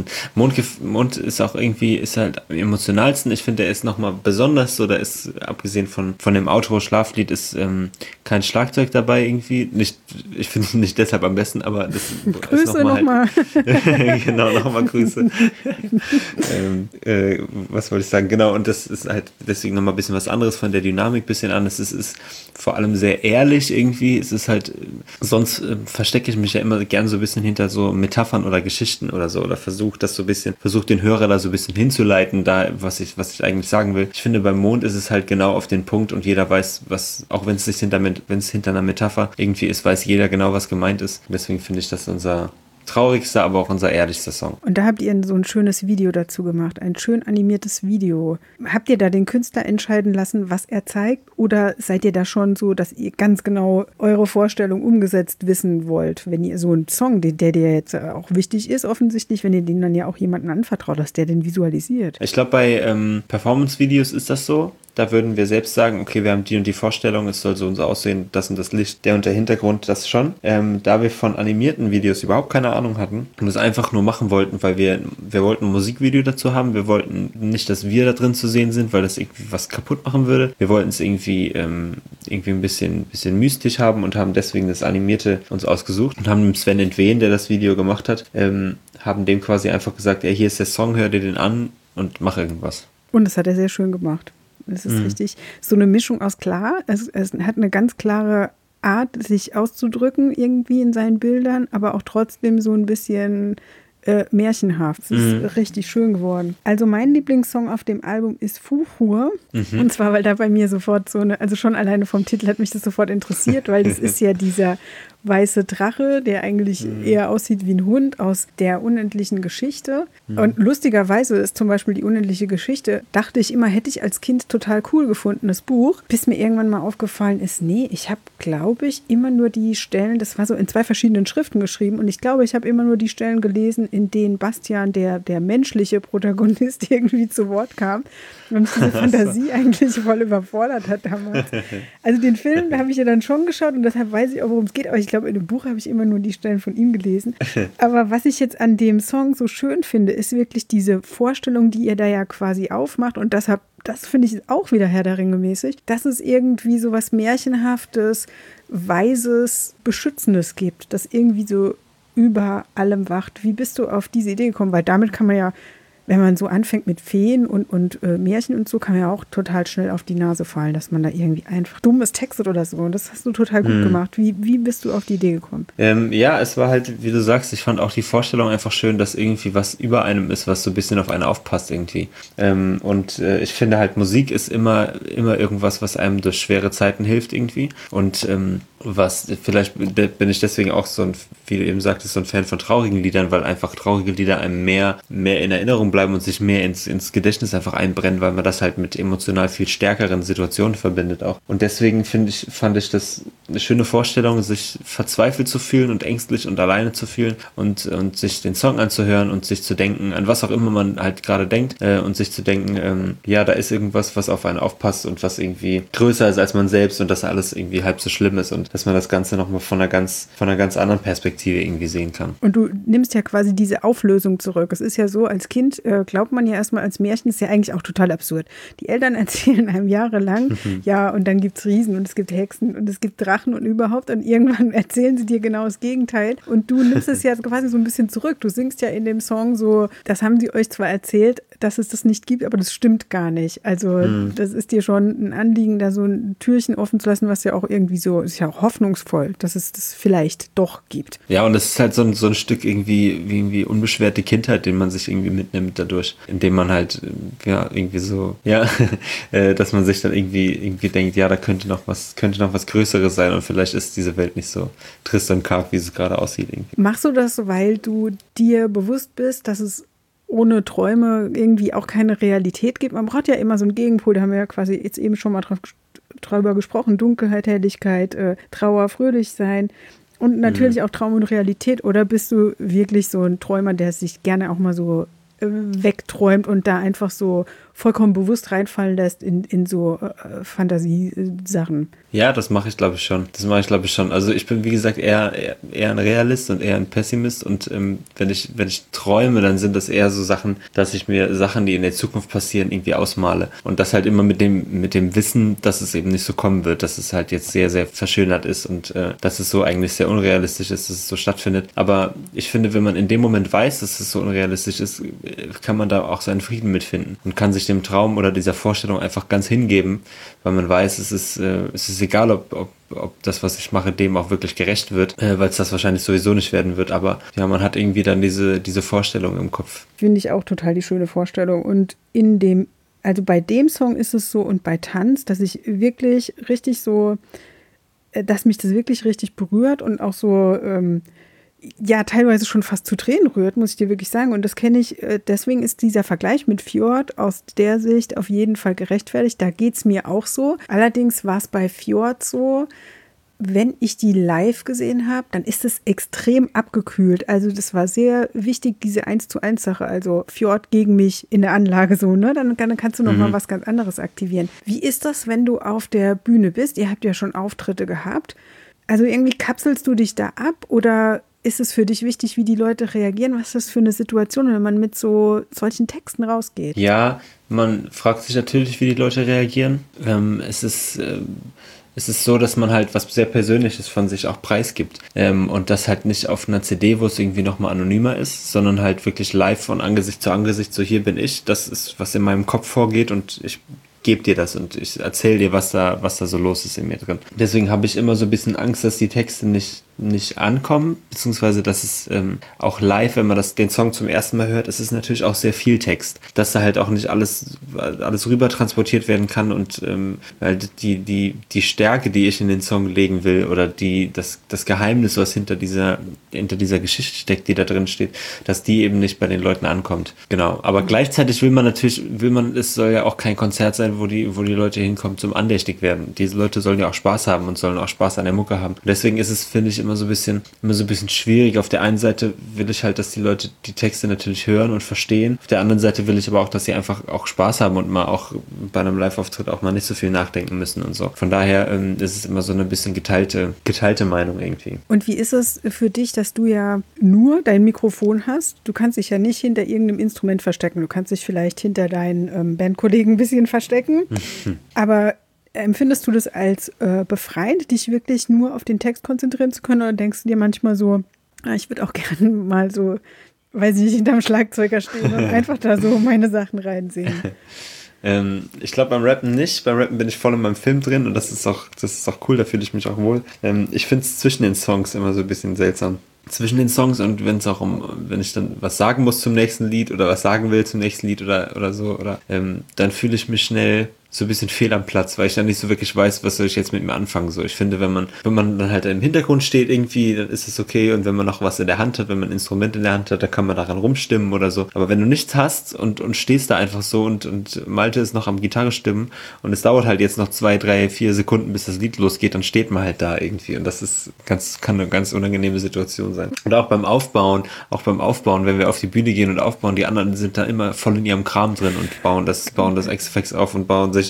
Speaker 2: Mond ist auch irgendwie, ist halt am emotionalsten. Ich finde, der ist nochmal besonders so, da ist, abgesehen von dem Outro Schlaflied, ist kein Schlagzeug dabei irgendwie. Ich finde ihn nicht deshalb am besten, aber das
Speaker 1: Grüße nochmal.
Speaker 2: Genau, nochmal Grüße. Was wollte ich sagen? Genau, und das ist halt deswegen nochmal ein bisschen was anderes von der Dynamik, ein bisschen anders. Es ist vor allem sehr ehrlich irgendwie. Es ist halt, sonst verstecke ich mich ja immer gern so ein bisschen hinter so Metaphern oder Geschichten oder so, oder versucht den Hörer da so ein bisschen hinzuleiten, da, was ich eigentlich sagen will. Ich finde, beim Mond ist es halt genau auf den Punkt und jeder weiß, was, auch wenn es hinter einer Metapher irgendwie ist, weiß jeder genau, was gemeint ist. Deswegen finde ich das unser traurigster, aber auch unser ehrlichster Song.
Speaker 1: Und da habt ihr so ein schönes Video dazu gemacht, ein schön animiertes Video. Habt ihr da den Künstler entscheiden lassen, was er zeigt? Oder seid ihr da schon so, dass ihr ganz genau eure Vorstellung umgesetzt wissen wollt? Wenn ihr so einen Song, der dir jetzt auch wichtig ist, offensichtlich, wenn ihr den dann ja auch jemandem anvertraut, dass der den visualisiert.
Speaker 2: Ich glaube, bei Performance-Videos ist das so. Da würden wir selbst sagen, okay, wir haben die und die Vorstellung, es soll so und so aussehen, das und das Licht, der und der Hintergrund, das schon. Da wir von animierten Videos überhaupt keine Ahnung hatten und es einfach nur machen wollten, weil wir wollten ein Musikvideo dazu haben, wir wollten nicht, dass wir da drin zu sehen sind, weil das irgendwie was kaputt machen würde. Wir wollten es irgendwie ein bisschen mystisch haben und haben deswegen das Animierte uns ausgesucht und haben dem Sven Entwen, der das Video gemacht hat, haben dem quasi einfach gesagt, ja, hier ist der Song, hör dir den an und mach irgendwas.
Speaker 1: Und das hat er sehr schön gemacht. Es ist richtig so eine Mischung aus klar. Es hat eine ganz klare Art, sich auszudrücken irgendwie in seinen Bildern, aber auch trotzdem so ein bisschen märchenhaft. Es ist richtig schön geworden. Also mein Lieblingssong auf dem Album ist Fuchur. Und zwar, weil da bei mir sofort also schon alleine vom Titel hat mich das sofort interessiert, weil das ist ja dieser weiße Drache, der eigentlich eher aussieht wie ein Hund aus der unendlichen Geschichte. Und lustigerweise ist zum Beispiel die unendliche Geschichte, dachte ich immer, hätte ich als Kind total cool gefunden, das Buch, bis mir irgendwann mal aufgefallen ist, nee, ich habe, glaube ich, immer nur die Stellen, das war so in 2 verschiedenen Schriften geschrieben und ich glaube, ich habe immer nur die Stellen gelesen, in denen Bastian, der menschliche Protagonist, irgendwie zu Wort kam und mich diese Fantasie eigentlich voll überfordert hat damals. Also den Film, da habe ich ja dann schon geschaut und deshalb weiß ich auch, worum es geht, aber ich glaube, in dem Buch habe ich immer nur die Stellen von ihm gelesen. Aber was ich jetzt an dem Song so schön finde, ist wirklich diese Vorstellung, die ihr da ja quasi aufmacht und das finde ich auch wieder Herr der Ringe mäßig, dass es irgendwie so was Märchenhaftes, Weises, Beschützendes gibt, das irgendwie so über allem wacht. Wie bist du auf diese Idee gekommen? Weil damit kann man ja wenn man so anfängt mit Feen und Märchen und so, kann man ja auch total schnell auf die Nase fallen, dass man da irgendwie einfach dummes textet oder so. Und das hast du total gut gemacht. Wie bist du auf die Idee gekommen?
Speaker 2: Ja, es war halt, wie du sagst, ich fand auch die Vorstellung einfach schön, dass irgendwie was über einem ist, was so ein bisschen auf einen aufpasst irgendwie. Ich finde halt, Musik ist immer irgendwas, was einem durch schwere Zeiten hilft irgendwie. Und vielleicht bin ich deswegen auch so wie du eben sagtest, so ein Fan von traurigen Liedern, weil einfach traurige Lieder einem mehr in Erinnerung bleiben und sich mehr ins Gedächtnis einfach einbrennen, weil man das halt mit emotional viel stärkeren Situationen verbindet auch. Und deswegen fand ich das eine schöne Vorstellung, sich verzweifelt zu fühlen und ängstlich und alleine zu fühlen und sich den Song anzuhören und sich zu denken, an was auch immer man halt gerade denkt, und sich zu denken, ja, da ist irgendwas, was auf einen aufpasst und was irgendwie größer ist als man selbst und dass alles irgendwie halb so schlimm ist und dass man das Ganze nochmal von einer ganz anderen Perspektive irgendwie sehen kann.
Speaker 1: Und du nimmst ja quasi diese Auflösung zurück. Es ist ja so, als Kind glaubt man ja erstmal, als Märchen ist ja eigentlich auch total absurd. Die Eltern erzählen einem jahrelang, ja, und dann gibt es Riesen und es gibt Hexen und es gibt Drachen und überhaupt und irgendwann erzählen sie dir genau das Gegenteil und du nimmst es ja quasi so ein bisschen zurück. Du singst ja in dem Song so, das haben sie euch zwar erzählt, dass es das nicht gibt, aber das stimmt gar nicht. Also das ist dir schon ein Anliegen, da so ein Türchen offen zu lassen, was ja auch irgendwie so, ist ja auch hoffnungsvoll, dass es das vielleicht doch gibt.
Speaker 2: Ja, und es ist halt so ein Stück irgendwie unbeschwerte Kindheit, den man sich irgendwie mitnimmt dadurch, indem man halt, ja, irgendwie so, ja, dass man sich dann irgendwie denkt, ja, da könnte noch was Größeres sein und vielleicht ist diese Welt nicht so trist und karg, wie es gerade aussieht. Irgendwie.
Speaker 1: Machst du das, weil du dir bewusst bist, dass es ohne Träume irgendwie auch keine Realität gibt? Man braucht ja immer so einen Gegenpol, da haben wir ja quasi jetzt eben schon mal drüber gesprochen, Dunkelheit, Helligkeit, Trauer, fröhlich sein und natürlich auch Traum und Realität. Oder bist du wirklich so ein Träumer, der sich gerne auch mal so wegträumt und da einfach so vollkommen bewusst reinfallen lässt in so Fantasiesachen?
Speaker 2: Ja, das mache ich, glaube ich, schon. Also ich bin, wie gesagt, eher ein Realist und eher ein Pessimist und wenn ich träume, dann sind das eher so Sachen, dass ich mir Sachen, die in der Zukunft passieren, irgendwie ausmale. Und das halt immer mit dem Wissen, dass es eben nicht so kommen wird, dass es halt jetzt sehr, sehr verschönert ist und dass es so eigentlich sehr unrealistisch ist, dass es so stattfindet. Aber ich finde, wenn man in dem Moment weiß, dass es so unrealistisch ist, kann man da auch seinen Frieden mitfinden und kann sich dem Traum oder dieser Vorstellung einfach ganz hingeben, weil man weiß, es ist egal, ob das, was ich mache, dem auch wirklich gerecht wird, weil es das wahrscheinlich sowieso nicht werden wird, aber ja, man hat irgendwie dann diese Vorstellung im Kopf.
Speaker 1: Finde ich auch total die schöne Vorstellung und also bei dem Song ist es so und bei Tanz, dass ich wirklich richtig so, dass mich das wirklich richtig berührt und auch so, ja, teilweise schon fast zu Tränen rührt, muss ich dir wirklich sagen. Und das kenne ich, deswegen ist dieser Vergleich mit Fjord aus der Sicht auf jeden Fall gerechtfertigt. Da geht es mir auch so. Allerdings war es bei Fjord so, wenn ich die live gesehen habe, dann ist es extrem abgekühlt. Also das war sehr wichtig, diese 1:1 Sache. Also Fjord gegen mich in der Anlage so, ne? Dann kannst du noch mal was ganz anderes aktivieren. Wie ist das, wenn du auf der Bühne bist? Ihr habt ja schon Auftritte gehabt. Also irgendwie kapselst du dich da ab oder ist es für dich wichtig, wie die Leute reagieren? Was ist das für eine Situation, wenn man mit solchen Texten rausgeht?
Speaker 2: Ja, man fragt sich natürlich, wie die Leute reagieren. Es ist so, dass man halt was sehr Persönliches von sich auch preisgibt. Und das halt nicht auf einer CD, wo es irgendwie nochmal anonymer ist, sondern halt wirklich live von Angesicht zu Angesicht, so hier bin ich, das ist, was in meinem Kopf vorgeht und ich gebe dir das und ich erzähle dir, was da so los ist in mir drin. Deswegen habe ich immer so ein bisschen Angst, dass die Texte nicht ankommen, beziehungsweise dass es auch live, wenn man den Song zum ersten Mal hört, ist es natürlich auch sehr viel Text, dass da halt auch nicht alles rüber transportiert werden kann und weil die Stärke, die ich in den Song legen will oder das Geheimnis, was hinter dieser Geschichte steckt, die da drin steht, dass die eben nicht bei den Leuten ankommt. Genau, aber gleichzeitig es soll ja auch kein Konzert sein, wo die Leute hinkommen zum andächtig werden. Diese Leute sollen ja auch Spaß haben und sollen auch Spaß an der Mucke haben. Und deswegen ist es, finde ich, immer so ein bisschen schwierig. Auf der einen Seite will ich halt, dass die Leute die Texte natürlich hören und verstehen. Auf der anderen Seite will ich aber auch, dass sie einfach auch Spaß haben und mal auch bei einem Live-Auftritt auch mal nicht so viel nachdenken müssen und so. Von daher ist es immer so eine bisschen geteilte Meinung irgendwie.
Speaker 1: Und wie ist es für dich, dass du ja nur dein Mikrofon hast? Du kannst dich ja nicht hinter irgendeinem Instrument verstecken. Du kannst dich vielleicht hinter deinen Bandkollegen ein bisschen verstecken. Aber empfindest du das als befreiend, dich wirklich nur auf den Text konzentrieren zu können? Oder denkst du dir manchmal so, ich würde auch gerne mal so weiß ich nicht, hinterm Schlagzeuger stehen und einfach da so meine Sachen reinsingen.
Speaker 2: Ich glaube beim Rappen nicht. Beim Rappen bin ich voll in meinem Film drin und das ist auch cool, da fühle ich mich auch wohl. Ich finde es zwischen den Songs immer so ein bisschen seltsam. Zwischen den Songs und wenn ich dann was sagen muss zum nächsten Lied oder was sagen will zum nächsten Lied oder so, dann fühle ich mich schnell so ein bisschen fehl am Platz, weil ich dann nicht so wirklich weiß, was soll ich jetzt mit mir anfangen. So, ich finde, wenn man dann halt im Hintergrund steht irgendwie, dann ist es okay, und wenn man noch was in der Hand hat, wenn man ein Instrument in der Hand hat, da kann man daran rumstimmen oder so. Aber wenn du nichts hast und stehst da einfach so und Malte ist noch am Gitarre stimmen und es dauert halt jetzt noch 2, 3, 4 Sekunden, bis das Lied losgeht, dann steht man halt da irgendwie, und das kann eine ganz unangenehme Situation sein. Und auch beim Aufbauen, wenn wir auf die Bühne gehen und aufbauen, die anderen sind da immer voll in ihrem Kram drin und bauen das X-Effects auf und bauen sich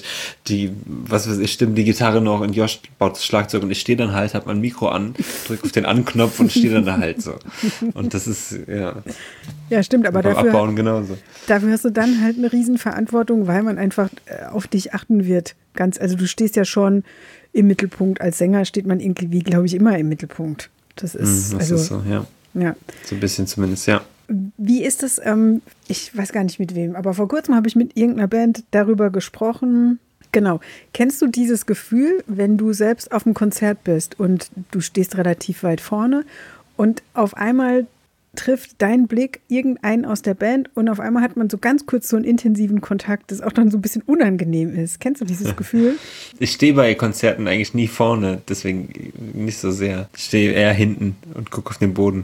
Speaker 2: stimmen die Gitarre noch, und Josh baut das Schlagzeug und ich stehe dann halt, hab mein Mikro an, drücke auf den An-Knopf und stehe dann da halt so. Und das ist, ja.
Speaker 1: Ja, stimmt, aber
Speaker 2: beim Abbauen genauso.
Speaker 1: Dafür hast du dann halt eine Riesenverantwortung, weil man einfach auf dich achten wird. Also du stehst ja schon im Mittelpunkt. Als Sänger steht man irgendwie, glaube ich, immer im Mittelpunkt. Das ist
Speaker 2: so, ja. So ein bisschen zumindest, ja.
Speaker 1: Wie ist das, ich weiß gar nicht mit wem, aber vor kurzem habe ich mit irgendeiner Band darüber gesprochen. Genau. Kennst du dieses Gefühl, wenn du selbst auf einem Konzert bist und du stehst relativ weit vorne und auf einmal trifft dein Blick irgendeinen aus der Band und auf einmal hat man so ganz kurz so einen intensiven Kontakt, das auch dann so ein bisschen unangenehm ist. Kennst du dieses Gefühl?
Speaker 2: Ich stehe bei Konzerten eigentlich nie vorne, deswegen nicht so sehr. Ich stehe eher hinten und gucke auf den Boden.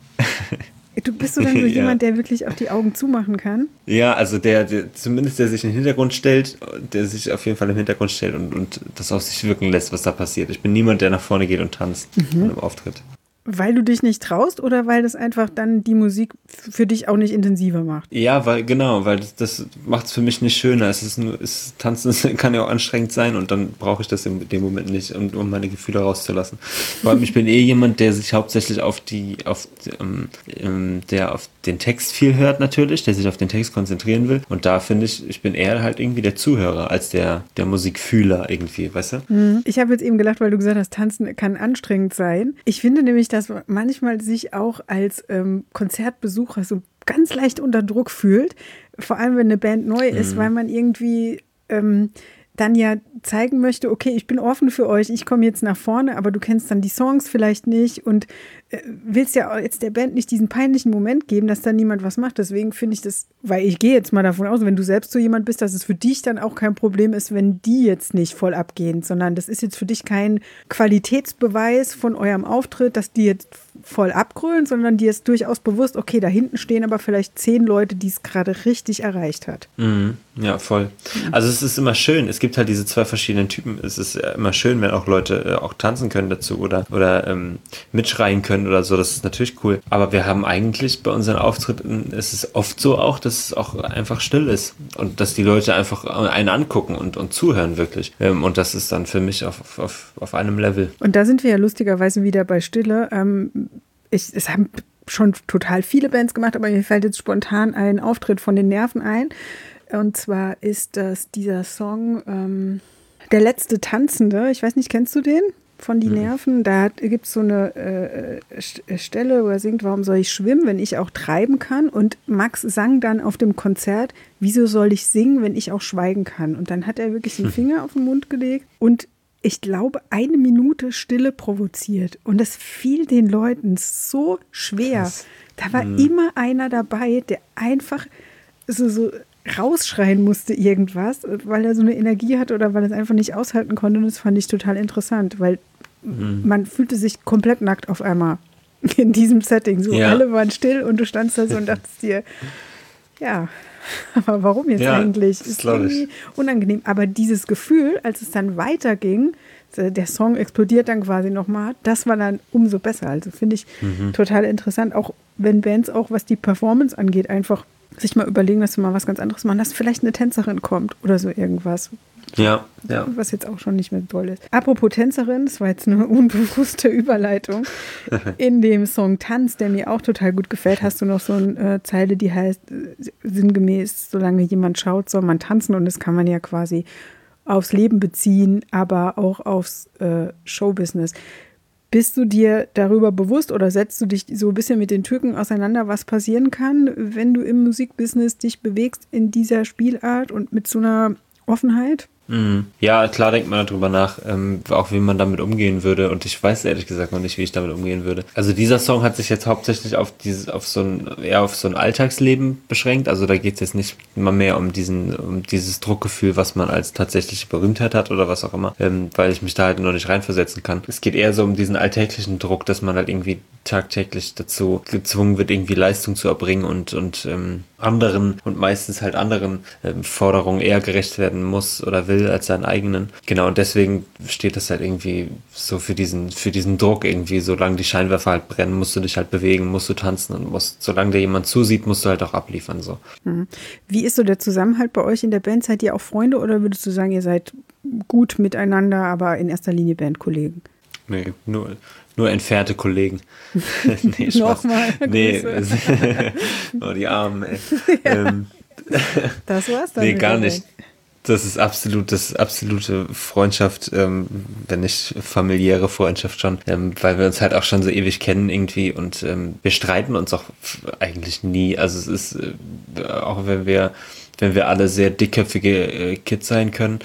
Speaker 1: Bist du dann so jemand, der wirklich auch die Augen zumachen kann?
Speaker 2: Ja, also der zumindest der sich in den Hintergrund stellt, der sich auf jeden Fall im Hintergrund stellt und das auf sich wirken lässt, was da passiert. Ich bin niemand, der nach vorne geht und tanzt bei einem Auftritt.
Speaker 1: Weil du dich nicht traust oder weil das einfach dann die Musik für dich auch nicht intensiver macht?
Speaker 2: Ja, weil das macht es für mich nicht schöner. Tanzen kann ja auch anstrengend sein und dann brauche ich das in dem Moment nicht, um meine Gefühle rauszulassen. Vor allem, ich bin jemand, der sich hauptsächlich auf den Text viel hört natürlich, der sich auf den Text konzentrieren will. Und da finde ich bin eher halt irgendwie der Zuhörer als der Musikfühler irgendwie, weißt du?
Speaker 1: Ich habe jetzt eben gelacht, weil du gesagt hast, Tanzen kann anstrengend sein. Ich finde nämlich, dass man manchmal sich auch als Konzertbesucher so ganz leicht unter Druck fühlt. Vor allem, wenn eine Band neu ist, weil man irgendwie dann ja zeigen möchte, okay, ich bin offen für euch, ich komme jetzt nach vorne, aber du kennst dann die Songs vielleicht nicht und willst ja jetzt der Band nicht diesen peinlichen Moment geben, dass da niemand was macht. Deswegen finde ich das, weil ich gehe jetzt mal davon aus, wenn du selbst so jemand bist, dass es für dich dann auch kein Problem ist, wenn die jetzt nicht voll abgehen, sondern das ist jetzt für dich kein Qualitätsbeweis von eurem Auftritt, dass die jetzt voll abgrölen, sondern dir ist durchaus bewusst, okay, da hinten stehen aber vielleicht 10 Leute, die es gerade richtig erreicht hat.
Speaker 2: Ja, voll. Also es ist immer schön. Es gibt halt diese 2 verschiedenen Typen. Es ist immer schön, wenn auch Leute auch tanzen können dazu oder mitschreien können oder so. Das ist natürlich cool. Aber wir haben eigentlich bei unseren Auftritten, es ist oft so auch, dass es auch einfach still ist und dass die Leute einfach einen angucken und zuhören wirklich. Und das ist dann für mich auf einem Level.
Speaker 1: Und da sind wir ja lustigerweise wieder bei Stille. Es haben schon total viele Bands gemacht, aber mir fällt jetzt spontan ein Auftritt von den Nerven ein. Und zwar ist das dieser Song Der letzte Tanzende. Ich weiß nicht, kennst du den? Von Die Nerven. Da gibt es so eine Stelle, wo er singt, warum soll ich schwimmen, wenn ich auch treiben kann? Und Max sang dann auf dem Konzert, wieso soll ich singen, wenn ich auch schweigen kann? Und dann hat er wirklich den Finger auf den Mund gelegt und ich glaube, 1 Minute Stille provoziert. Und das fiel den Leuten so schwer. Krass. Da war immer einer dabei, der einfach so rausschreien musste irgendwas, weil er so eine Energie hatte oder weil er es einfach nicht aushalten konnte. Und das fand ich total interessant, weil man fühlte sich komplett nackt auf einmal in diesem Setting. So alle waren still und du standst da so und dachtest dir, ja, aber warum jetzt eigentlich? Ist irgendwie unangenehm. Aber dieses Gefühl, als es dann weiterging, der Song explodiert dann quasi nochmal, das war dann umso besser. Also finde ich total interessant, auch wenn Bands auch, was die Performance angeht, einfach sich mal überlegen, dass sie mal was ganz anderes machen, dass vielleicht eine Tänzerin kommt oder so irgendwas.
Speaker 2: Ja.
Speaker 1: Was jetzt auch schon nicht mehr toll ist. Apropos Tänzerin, das war jetzt eine unbewusste Überleitung. In dem Song Tanz, der mir auch total gut gefällt, hast du noch so eine Zeile, die heißt sinngemäß, solange jemand schaut, soll man tanzen. Und das kann man ja quasi aufs Leben beziehen, aber auch aufs Showbusiness. Bist du dir darüber bewusst oder setzt du dich so ein bisschen mit den Türken auseinander, was passieren kann, wenn du im Musikbusiness dich bewegst in dieser Spielart und mit so einer Offenheit?
Speaker 2: Ja, klar denkt man darüber nach, auch wie man damit umgehen würde. Und ich weiß ehrlich gesagt noch nicht, wie ich damit umgehen würde. Also dieser Song hat sich jetzt hauptsächlich auf so ein Alltagsleben beschränkt. Also da geht es jetzt nicht immer mehr um dieses Druckgefühl, was man als tatsächliche Berühmtheit hat oder was auch immer, weil ich mich da halt noch nicht reinversetzen kann. Es geht eher so um diesen alltäglichen Druck, dass man halt irgendwie tagtäglich dazu gezwungen wird, irgendwie Leistung zu erbringen und anderen und meistens halt anderen Forderungen eher gerecht werden muss oder will als seinen eigenen. Genau, und deswegen steht das halt irgendwie so für diesen Druck irgendwie, solange die Scheinwerfer halt brennen, musst du dich halt bewegen, musst du tanzen und solange dir jemand zusieht, musst du halt auch abliefern, so.
Speaker 1: Wie ist so der Zusammenhalt bei euch in der Band? Seid ihr auch Freunde oder würdest du sagen, ihr seid gut miteinander, aber in erster Linie Bandkollegen?
Speaker 2: Nee, nur entfernte Kollegen. Nee, Spaß.
Speaker 1: Nochmal.
Speaker 2: Nee, oh, die Armen, ey.
Speaker 1: Ja. Das war's dann.
Speaker 2: Nee, gar nicht. Das ist absolute Freundschaft, wenn nicht familiäre Freundschaft schon, weil wir uns halt auch schon so ewig kennen irgendwie und wir streiten uns auch eigentlich nie. Also es ist, auch wenn wir alle sehr dickköpfige Kids sein können,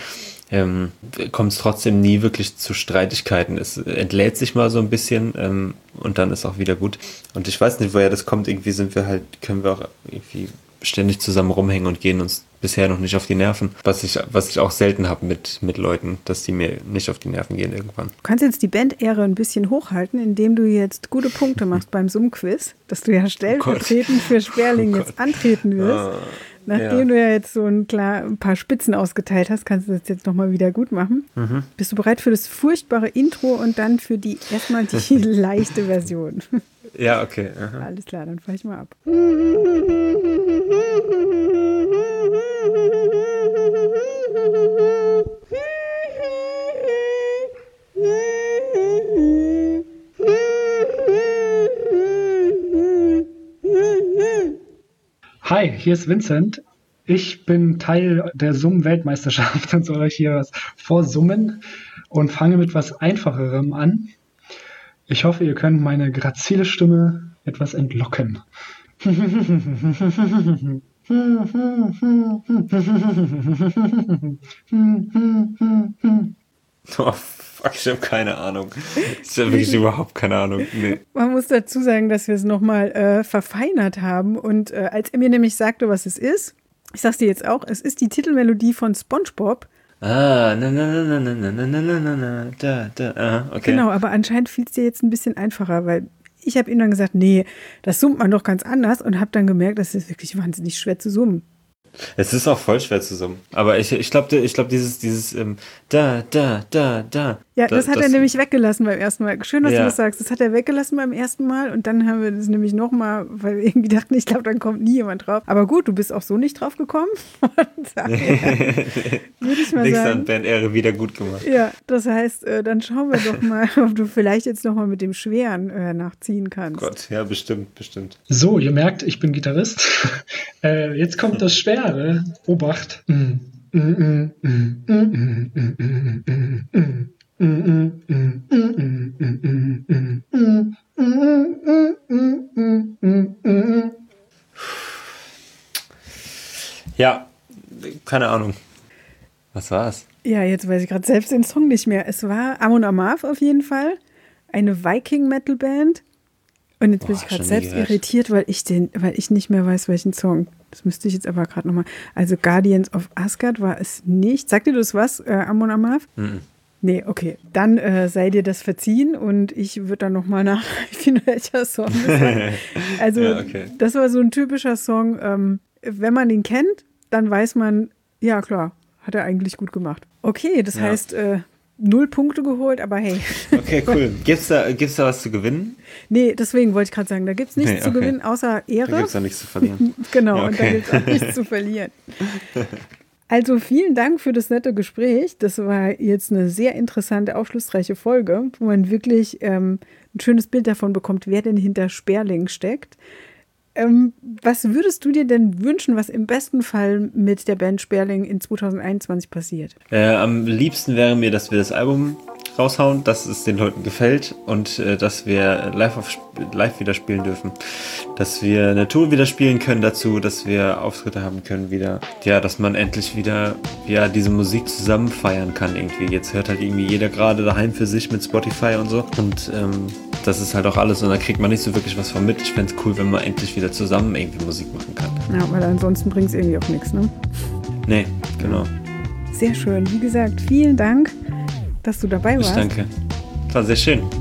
Speaker 2: kommt es trotzdem nie wirklich zu Streitigkeiten. Es entlädt sich mal so ein bisschen und dann ist auch wieder gut. Und ich weiß nicht, woher das kommt. Irgendwie können wir auch irgendwie ständig zusammen rumhängen und gehen uns bisher noch nicht auf die Nerven. Was ich auch selten habe mit Leuten, dass die mir nicht auf die Nerven gehen irgendwann.
Speaker 1: Du kannst jetzt die Bandehre ein bisschen hochhalten, indem du jetzt gute Punkte machst beim Summ-Quiz, dass du ja stellvertretend für Sperling jetzt antreten wirst. Nachdem du ja jetzt so ein paar Spitzen ausgeteilt hast, kannst du das jetzt nochmal wieder gut machen. Bist du bereit für das furchtbare Intro und dann für erstmal die leichte Version?
Speaker 2: Ja, okay. Aha.
Speaker 1: Alles klar, dann fahr ich mal ab.
Speaker 3: Hi, hier ist Vincent. Ich bin Teil der Summen-Weltmeisterschaft und soll euch hier was vorsummen und fange mit was Einfacherem an. Ich hoffe, ihr könnt meine grazile Stimme etwas entlocken.
Speaker 2: Oh, fuck, ich habe keine Ahnung. Ich habe wirklich überhaupt keine Ahnung. Nee.
Speaker 1: Man muss dazu sagen, dass wir es nochmal verfeinert haben. Und als er mir nämlich sagte, was es ist, ich sag's dir jetzt auch, es ist die Titelmelodie von SpongeBob.
Speaker 2: Ah, da, okay.
Speaker 1: Genau, aber anscheinend fiel es dir jetzt ein bisschen einfacher, weil ich habe ihm dann gesagt, nee, das summt man doch ganz anders und habe dann gemerkt, das ist wirklich wahnsinnig schwer zu summen.
Speaker 2: Es ist auch voll schwer zu summen. Aber ich glaube, dieses da.
Speaker 1: Ja, das hat er nämlich weggelassen beim ersten Mal. Schön, dass du das sagst. Das hat er weggelassen beim ersten Mal und dann haben wir das nämlich nochmal, weil wir irgendwie dachten, ich glaube, dann kommt nie jemand drauf. Aber gut, du bist auch so nicht drauf gekommen. Würde ich mal
Speaker 2: Nix
Speaker 1: sagen.
Speaker 2: an Bandehre wieder gut gemacht.
Speaker 1: Ja, das heißt, dann schauen wir doch mal, ob du vielleicht jetzt nochmal mit dem Schweren nachziehen kannst.
Speaker 2: Gott, ja, bestimmt.
Speaker 3: So, ihr merkt, ich bin Gitarrist. Jetzt kommt das Schwere. Obacht.
Speaker 2: Ja, keine Ahnung. Was war's?
Speaker 1: Ja, jetzt weiß ich gerade selbst den Song nicht mehr. Es war Amon Amarth auf jeden Fall, eine Viking-Metal-Band. Und jetzt bin ich gerade selbst irritiert, weil ich nicht mehr weiß, welchen Song. Das müsste ich jetzt aber gerade nochmal. Also Guardians of Asgard war es nicht. Sagt dir das was, Amon Amarth? Nee, okay. Dann sei dir das verziehen und ich würde dann nochmal nachreichen, welcher Song das war. Also ja, okay. Das war so ein typischer Song. Wenn man den kennt, dann weiß man, ja klar, hat er eigentlich gut gemacht. Okay, das heißt 0 Punkte geholt, aber hey.
Speaker 2: Okay, cool. Gibt's da was zu gewinnen?
Speaker 1: Nee, deswegen wollte ich gerade sagen, da gibt es nichts zu gewinnen, außer Ehre.
Speaker 2: Da gibt es auch nichts zu verlieren.
Speaker 1: Genau, ja, okay. Und da gibt es auch nichts zu verlieren. Also vielen Dank für das nette Gespräch. Das war jetzt eine sehr interessante, aufschlussreiche Folge, wo man wirklich ein schönes Bild davon bekommt, wer denn hinter Sperling steckt. Was würdest du dir denn wünschen, was im besten Fall mit der Band Sperling in 2021 passiert?
Speaker 2: Am liebsten wäre mir, dass wir das Album raushauen, dass es den Leuten gefällt und dass wir live wieder spielen dürfen. Dass wir eine Tour wieder spielen können dazu, dass wir Auftritte haben können wieder. Ja, dass man endlich wieder diese Musik zusammen feiern kann irgendwie. Jetzt hört halt irgendwie jeder gerade daheim für sich mit Spotify und so. Und das ist halt auch alles und da kriegt man nicht so wirklich was von mit. Ich fände es cool, wenn man endlich wieder zusammen irgendwie Musik machen kann.
Speaker 1: Ja, weil ansonsten bringt es irgendwie auch nichts, ne?
Speaker 2: Nee, genau.
Speaker 1: Sehr schön. Wie gesagt, vielen Dank, dass du dabei warst.
Speaker 2: Ich danke. War sehr schön.